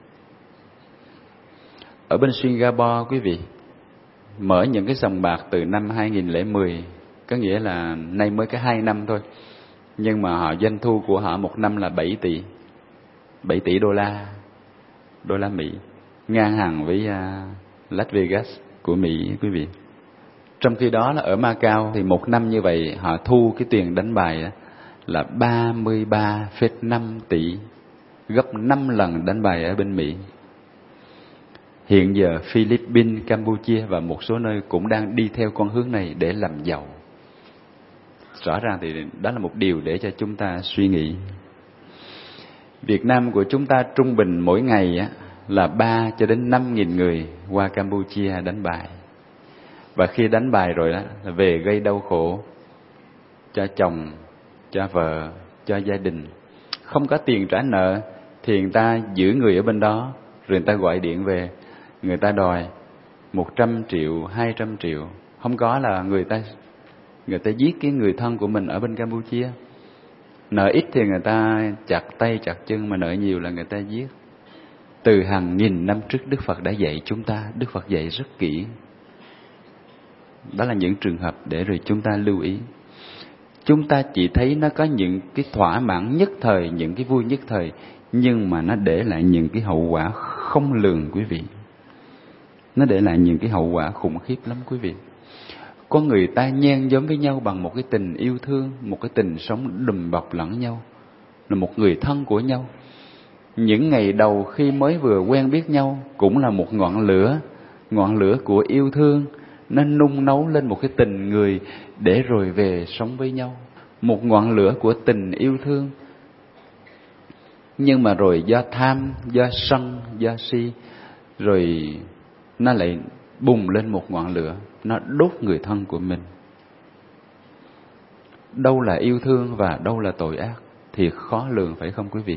Ở bên Singapore, quý vị, mở những cái sòng bạc từ năm 2010, có nghĩa là nay mới có 2 năm thôi, nhưng mà doanh thu của họ một năm là 7 tỷ đô la Mỹ, ngang hàng với Las Vegas của Mỹ, quý vị. Trong khi đó là ở Macau thì một năm như vậy họ thu cái tiền đánh bài là 33,5 tỷ, gấp 5 lần đánh bài ở bên Mỹ. Hiện giờ Philippines, Campuchia và một số nơi cũng đang đi theo con hướng này để làm giàu. Rõ ràng thì đó là một điều để cho chúng ta suy nghĩ. Việt Nam của chúng ta trung bình mỗi ngày là 3 cho đến 5.000 người qua Campuchia đánh bài. Và khi đánh bài rồi đó, là về gây đau khổ cho chồng, cho vợ, cho gia đình. Không có tiền trả nợ thì người ta giữ người ở bên đó, rồi người ta gọi điện về, người ta đòi 100 triệu, 200 triệu. Không có là người ta giết cái người thân của mình ở bên Campuchia. Nợ ít thì người ta chặt tay chặt chân, mà nợ nhiều là người ta giết. Từ hàng nghìn năm trước Đức Phật đã dạy chúng ta, Đức Phật dạy rất kỹ. Đó là những trường hợp để rồi chúng ta lưu ý. Chúng ta chỉ thấy nó có những cái thỏa mãn nhất thời, những cái vui nhất thời, nhưng mà nó để lại những cái hậu quả không lường, quý vị. Nó để lại những cái hậu quả khủng khiếp lắm, quý vị. Con người ta nhen nhóm với nhau bằng một cái tình yêu thương, một cái tình sống đùm bọc lẫn nhau, là một người thân của nhau. Những ngày đầu khi mới vừa quen biết nhau cũng là một ngọn lửa của yêu thương, nó nung nấu lên một cái tình người để rồi về sống với nhau. Một ngọn lửa của tình yêu thương. Nhưng mà rồi do tham, do sân, do si, rồi nó lại bùng lên một ngọn lửa, nó đốt người thân của mình. Đâu là yêu thương và đâu là tội ác thì khó lường, phải không quý vị?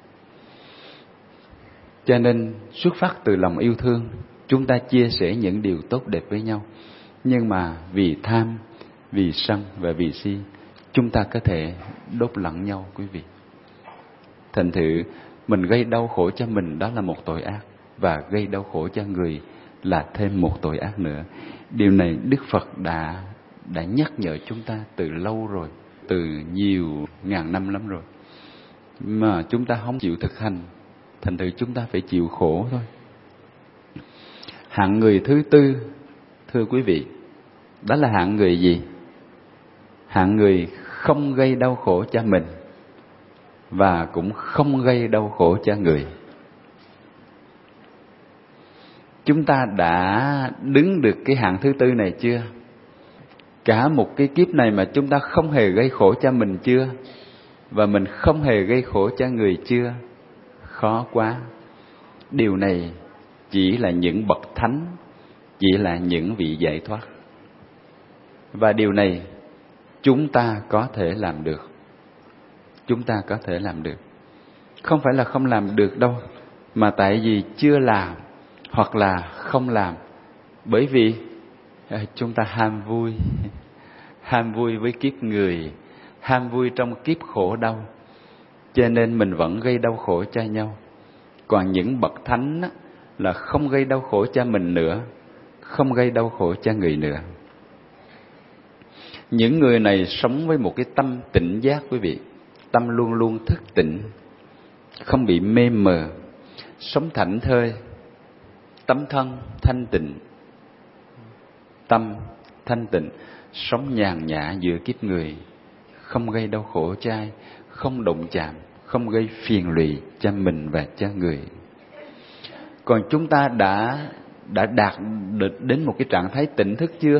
Cho nên xuất phát từ lòng yêu thương, chúng ta chia sẻ những điều tốt đẹp với nhau. Nhưng mà vì tham, vì sân và vì si, chúng ta có thể đốt lẫn nhau, quý vị. Thành thử mình gây đau khổ cho mình, đó là một tội ác, và gây đau khổ cho người là thêm một tội ác nữa. Điều này Đức Phật đã nhắc nhở chúng ta từ lâu rồi, từ nhiều ngàn năm lắm rồi, mà chúng ta không chịu thực hành, thành thử chúng ta phải chịu khổ thôi. Hạng người thứ tư, thưa quý vị, đó là hạng người gì? Hạng người không gây đau khổ cho mình và cũng không gây đau khổ cho người. Chúng ta đã đứng được cái hạng thứ tư này chưa? Cả một cái kiếp này mà chúng ta không hề gây khổ cho mình chưa? Và mình không hề gây khổ cho người chưa? Khó quá. Điều này chỉ là những bậc thánh chỉ là những vị giải thoát. Và điều này chúng ta có thể làm được. Chúng ta có thể làm được. Không phải là không làm được đâu, mà tại vì chưa làm hoặc là không làm. Bởi vì chúng ta ham vui. Ham vui với kiếp người, ham vui trong kiếp khổ đau, cho nên mình vẫn gây đau khổ cho nhau. Còn những bậc thánh á, là không gây đau khổ cho mình nữa, không gây đau khổ cho người nữa. Những người này sống với một cái tâm tỉnh giác quý vị. Tâm luôn luôn thức tỉnh, không bị mê mờ, sống thảnh thơi, tấm thân thanh tịnh, tâm thanh tịnh, sống nhàn nhã giữa kiếp người, không gây đau khổ cho ai, không đụng chạm, không gây phiền lụy cho mình và cho người. Còn chúng ta đã đạt được đến một cái trạng thái tỉnh thức chưa?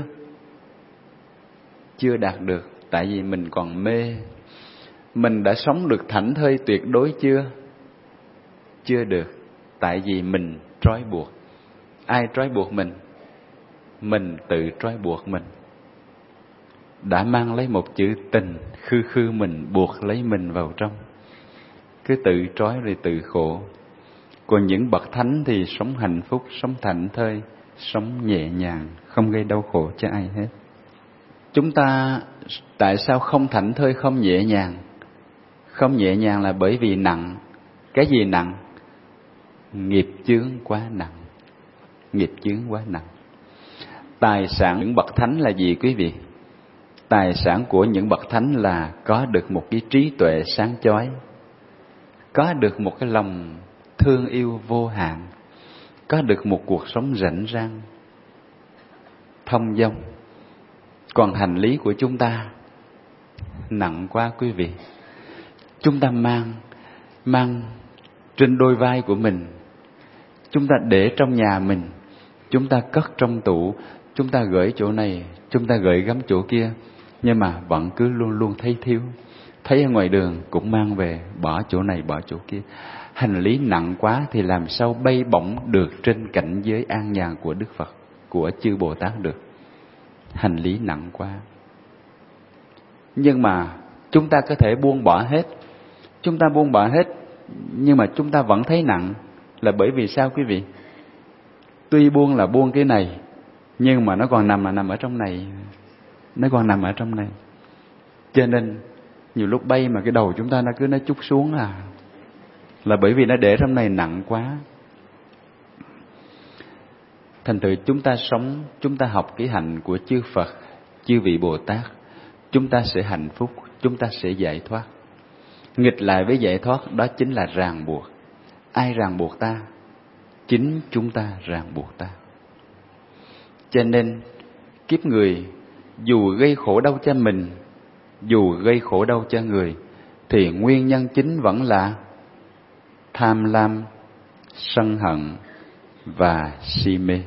Chưa đạt được, tại vì mình còn mê. Mình đã sống được thảnh thơi tuyệt đối chưa? Chưa được, tại vì mình trói buộc. Ai trói buộc mình? Mình tự trói buộc mình. Đã mang lấy một chữ tình, khư khư mình buộc lấy mình vào trong, cứ tự trói rồi tự khổ. Còn những bậc thánh thì sống hạnh phúc, sống thảnh thơi, sống nhẹ nhàng, không gây đau khổ cho ai hết. Chúng ta tại sao không thảnh thơi, không nhẹ nhàng? Không nhẹ nhàng là bởi vì nặng. Cái gì nặng? Nghiệp chướng quá nặng. Nghiệp chướng quá nặng. Tài sản những bậc thánh là gì quý vị? Tài sản của những bậc thánh là có được một cái trí tuệ sáng chói, có được một cái lòng thương yêu vô hạn, có được một cuộc sống rảnh rang, thông dong. Còn hành lý của chúng ta nặng quá quý vị. Chúng ta mang trên đôi vai của mình, chúng ta để trong nhà mình, chúng ta cất trong tủ, chúng ta gửi chỗ này, chúng ta gửi gắm chỗ kia, nhưng mà vẫn cứ luôn luôn thấy thiếu. Thấy ở ngoài đường cũng mang về, bỏ chỗ này bỏ chỗ kia. Hành lý nặng quá thì làm sao bay bổng được trên cảnh giới an nhàn của Đức Phật, của chư Bồ Tát được. Hành lý nặng quá. Nhưng mà chúng ta có thể buông bỏ hết. Chúng ta buông bỏ hết, nhưng mà chúng ta vẫn thấy nặng. Là bởi vì sao quý vị? Tuy buông là buông cái này, nhưng mà nó còn nằm ở trong này. Nó còn nằm ở trong này. Cho nên nhiều lúc bay mà cái đầu chúng ta nó cứ nó trút xuống là bởi vì nó để trong này nặng quá. Thành thử chúng ta sống, chúng ta học cái hạnh của chư Phật, chư vị Bồ Tát, chúng ta sẽ hạnh phúc, chúng ta sẽ giải thoát. Nghịch lại với giải thoát đó chính là ràng buộc. Ai ràng buộc ta? Chính chúng ta ràng buộc ta. Cho nên kiếp người dù gây khổ đau cho mình, dù gây khổ đau cho người, thì nguyên nhân chính vẫn là tham lam, sân hận và si mê.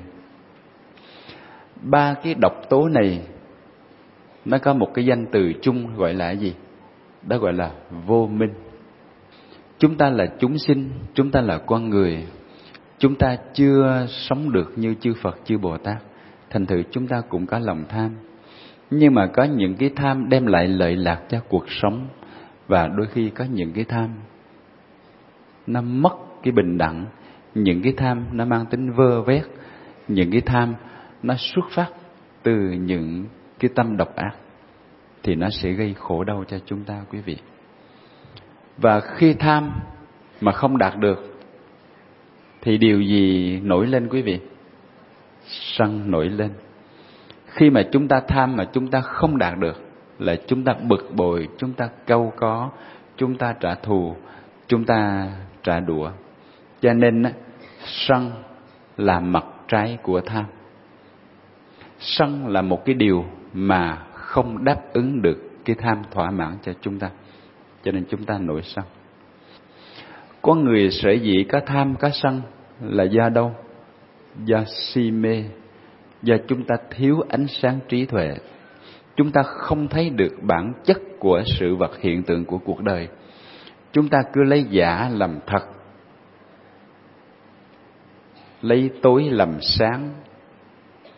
Ba cái độc tố này nó có một cái danh từ chung gọi là gì? Đó gọi là vô minh. Chúng ta là chúng sinh, chúng ta là con người, chúng ta chưa sống được như chư Phật, chư Bồ Tát. Thành thử chúng ta cũng có lòng tham. Nhưng mà có những cái tham đem lại lợi lạc cho cuộc sống, và đôi khi có những cái tham nó mất cái bình đẳng, những cái tham nó mang tính vơ vét, những cái tham nó xuất phát từ những cái tâm độc ác, thì nó sẽ gây khổ đau cho chúng ta quý vị. Và khi tham mà không đạt được thì điều gì nổi lên quý vị? Sân nổi lên. Khi mà chúng ta tham mà chúng ta không đạt được là chúng ta bực bội, chúng ta cau có, chúng ta trả thù, chúng ta trả đũa. Cho nên sân là mặt trái của tham. Sân là một cái điều mà không đáp ứng được cái tham thỏa mãn cho chúng ta, cho nên chúng ta nổi sân. Con người sở dĩ có tham có sân là do đâu? Do si mê, do chúng ta thiếu ánh sáng trí tuệ. Chúng ta không thấy được bản chất của sự vật hiện tượng của cuộc đời. Chúng ta cứ lấy giả làm thật, lấy tối làm sáng,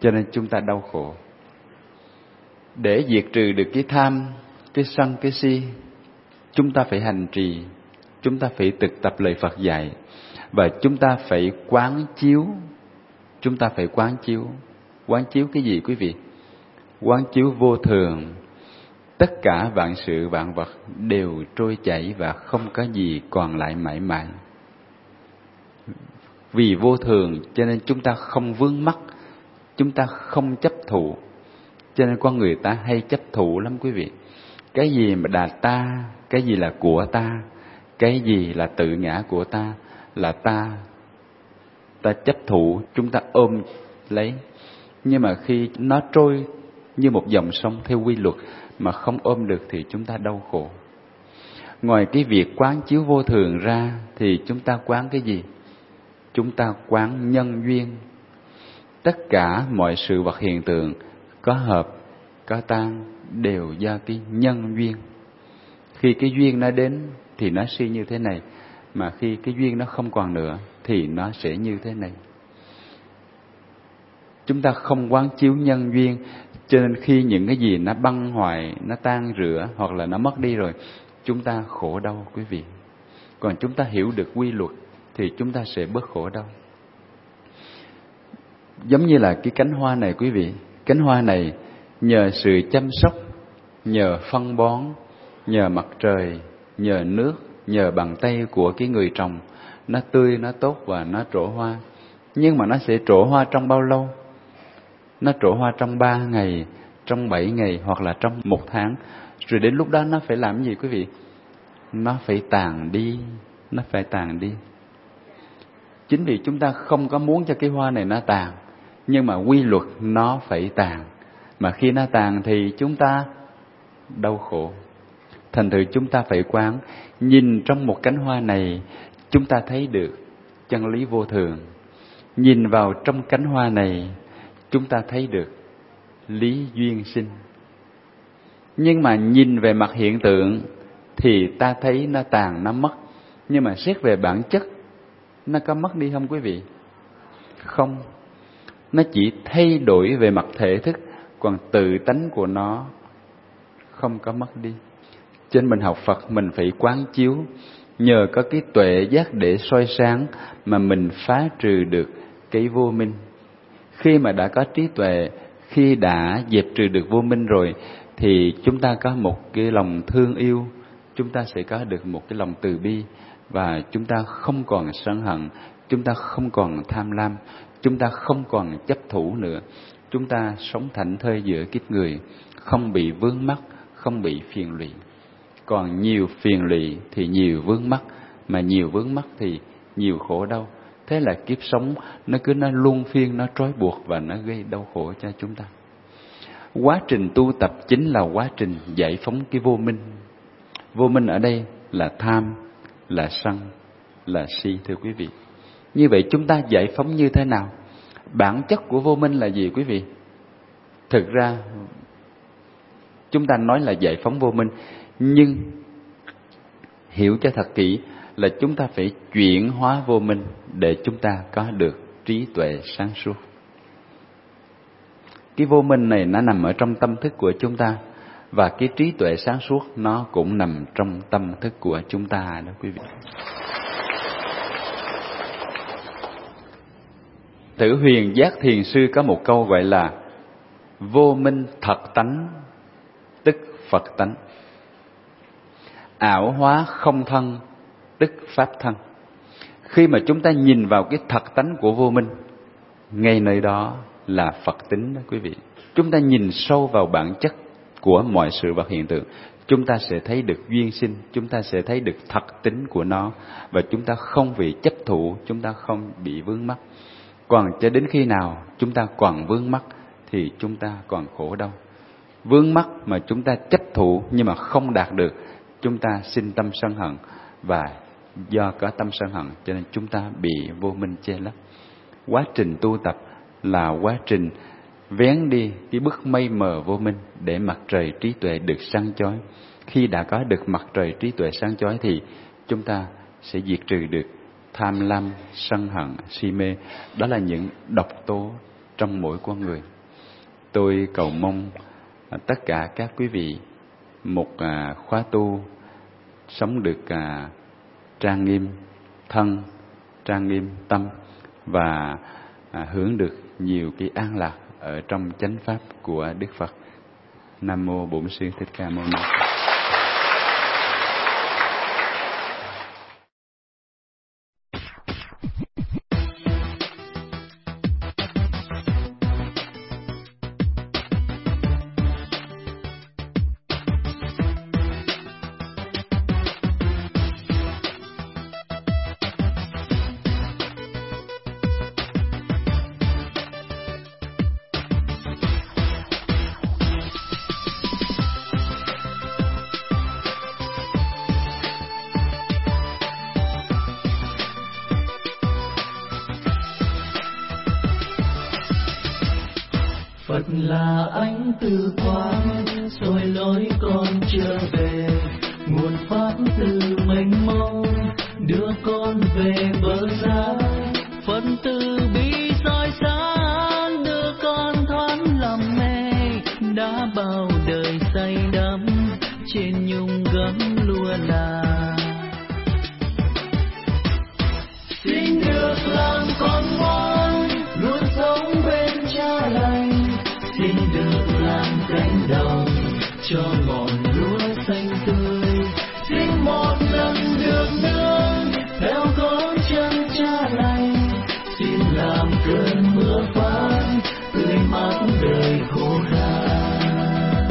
cho nên chúng ta đau khổ. Để diệt trừ được cái tham, cái sân, cái si, chúng ta phải hành trì, chúng ta phải thực tập lời Phật dạy, và chúng ta phải quán chiếu. Chúng ta phải quán chiếu. Quán chiếu cái gì quý vị? Quán chiếu vô thường. Tất cả vạn sự vạn vật đều trôi chảy và không có gì còn lại mãi mãi. Vì vô thường cho nên chúng ta không vướng mắc, chúng ta không chấp thụ. Cho nên con người ta hay chấp thụ lắm quý vị. Cái gì mà là ta, cái gì là của ta, cái gì là tự ngã của ta, là ta chấp thụ, chúng ta ôm lấy. Nhưng mà khi nó trôi như một dòng sông theo quy luật mà không ôm được thì chúng ta đau khổ. Ngoài cái việc quán chiếu vô thường ra thì chúng ta quán cái gì? Chúng ta quán nhân duyên. Tất cả mọi sự vật hiện tượng có hợp, có tan đều do cái nhân duyên. Khi cái duyên nó đến thì nó suy như thế này, mà khi cái duyên nó không còn nữa thì nó sẽ như thế này. Chúng ta không quán chiếu nhân duyên, cho nên khi những cái gì nó băng hoại, nó tan rã hoặc là nó mất đi rồi, chúng ta khổ đau quý vị. Còn chúng ta hiểu được quy luật thì chúng ta sẽ bớt khổ đau. Giống như là cái cánh hoa này quý vị. Cánh hoa này nhờ sự chăm sóc, nhờ phân bón, nhờ mặt trời, nhờ nước, nhờ bàn tay của cái người trồng, nó tươi, nó tốt và nó trổ hoa. Nhưng mà nó sẽ trổ hoa trong bao lâu? Nó trổ hoa trong 3 ngày, trong 7 ngày hoặc là trong 1 tháng. Rồi đến lúc đó nó phải làm gì quý vị? Nó phải tàn đi, nó phải tàn đi. Chính vì chúng ta không có muốn cho cái hoa này nó tàn, nhưng mà quy luật nó phải tàn. Mà khi nó tàn thì chúng ta đau khổ. Thành thử chúng ta phải quán, nhìn trong một cánh hoa này, chúng ta thấy được chân lý vô thường. Nhìn vào trong cánh hoa này, chúng ta thấy được lý duyên sinh. Nhưng mà nhìn về mặt hiện tượng thì ta thấy nó tàn, nó mất. Nhưng mà xét về bản chất, nó có mất đi không quý vị? Không. Nó chỉ thay đổi về mặt thể thức, còn tự tánh của nó không có mất đi. Cho nên mình học Phật mình phải quán chiếu, nhờ có cái tuệ giác để soi sáng mà mình phá trừ được cái vô minh. Khi mà đã có trí tuệ, khi đã dẹp trừ được vô minh rồi, thì chúng ta có một cái lòng thương yêu, chúng ta sẽ có được một cái lòng từ bi, và chúng ta không còn sân hận, chúng ta không còn tham lam, chúng ta không còn chấp thủ nữa. Chúng ta sống thảnh thơi giữa kiếp người, không bị vướng mắc, không bị phiền lụy. Còn nhiều phiền lụy thì nhiều vướng mắc, mà nhiều vướng mắc thì nhiều khổ đau. Thế là kiếp sống nó cứ luân phiên, nó trói buộc và nó gây đau khổ cho chúng ta. Quá trình tu tập chính là quá trình giải phóng cái vô minh. Vô minh ở đây là tham, là sân, là si thưa quý vị. Như vậy chúng ta giải phóng như thế nào? Bản chất của vô minh là gì quý vị? Thực ra chúng ta nói là giải phóng vô minh, nhưng hiểu cho thật kỹ là chúng ta phải chuyển hóa vô minh để chúng ta có được trí tuệ sáng suốt. Cái vô minh này nó nằm ở trong tâm thức của chúng ta, và cái trí tuệ sáng suốt nó cũng nằm trong tâm thức của chúng ta đó quý vị. Tử Huyền Giác Thiền Sư có một câu gọi là vô minh thật tánh, tức Phật tánh. Ảo hóa không thân, tức Pháp thân. Khi mà chúng ta nhìn vào cái thật tánh của vô minh, ngay nơi đó là Phật tính đó quý vị. Chúng ta nhìn sâu vào bản chất của mọi sự vật hiện tượng, chúng ta sẽ thấy được duyên sinh, chúng ta sẽ thấy được thật tính của nó, và chúng ta không bị chấp thụ, chúng ta không bị vướng mắc. Còn cho đến khi nào chúng ta còn vướng mắc thì chúng ta còn khổ đau. Vướng mắc mà chúng ta chấp thụ nhưng mà không đạt được, chúng ta sinh tâm sân hận, và do có tâm sân hận cho nên chúng ta bị vô minh che lấp. Quá trình tu tập là quá trình vén đi cái bức mây mờ vô minh để mặt trời trí tuệ được sáng chói. Khi đã có được mặt trời trí tuệ sáng chói thì chúng ta sẽ diệt trừ được tham lam, sân hận, si mê. Đó là những độc tố trong mỗi con người. tôi cầu mong tất cả các quý vị một khóa tu sống được trang nghiêm thân, trang nghiêm tâm và hưởng được nhiều cái an lạc ở trong chánh pháp của Đức Phật. Nam mô Bổn Sư Thích Ca Mâu Ni. Phật là ánh từ quang soi lối con trở về, nguồn pháp từ mênh mông đưa con về bờ giá. Phật từ bi soi sáng đưa con thoát làm mê, đã bao đời say đắm trên nhung gấm lụa là. Xin được làm con ngoan luôn sống bên cha lành, xin được làm cánh đồng cho ngọn lúa xanh tươi, xin một lần được nương theo gót chân cha lành, xin làm cơn mưa phán tươi mát đời khô khan.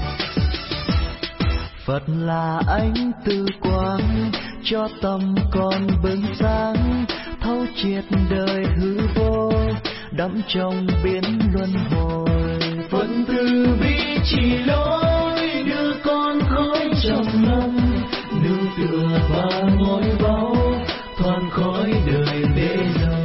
Phật là ánh từ quang cho tâm con bừng sáng, thấu triệt đời hư vô đắm trong biển luân hồi. Phật từ bi chỉ lối đưa con khỏi trầm luân, nương tựa vào ngôi báu thoát khỏi đời bể dâu.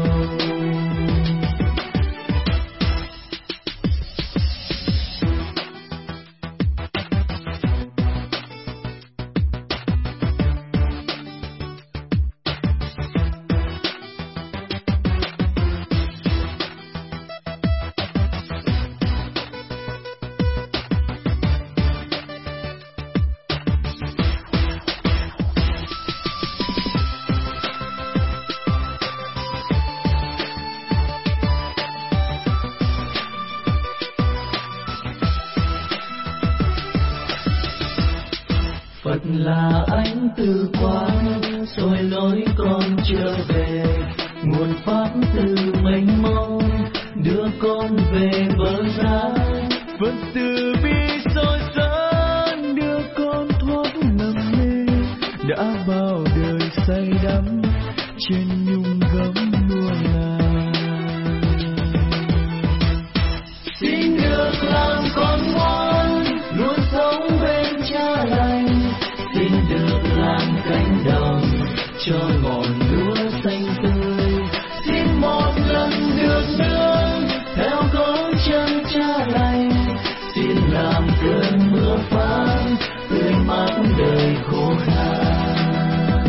Phật là ánh từ quang soi lối con trở về, nguồn pháp từ mênh mông đưa con về bờ giá. Phật từ bi soi sáng đưa con thoát nằm mê, đã bao đời say đắm trên nhung gấm lụa là. Xin được làm con ngoan luôn sống bên cha lành, xin được làm cánh đồng cho ngọn lúa xanh tươi, xin một lần được nương theo gót chân cha lành, xin làm cơn mưa phán tươi mát đời khô khan.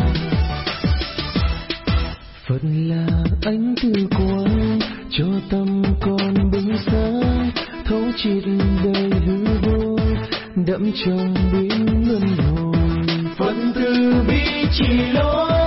Phật là ánh từ quang cho tâm con bừng sáng, thấu triệt đời hư vô đẫm trong biển luân hồi. Phật từ bi chỉ lối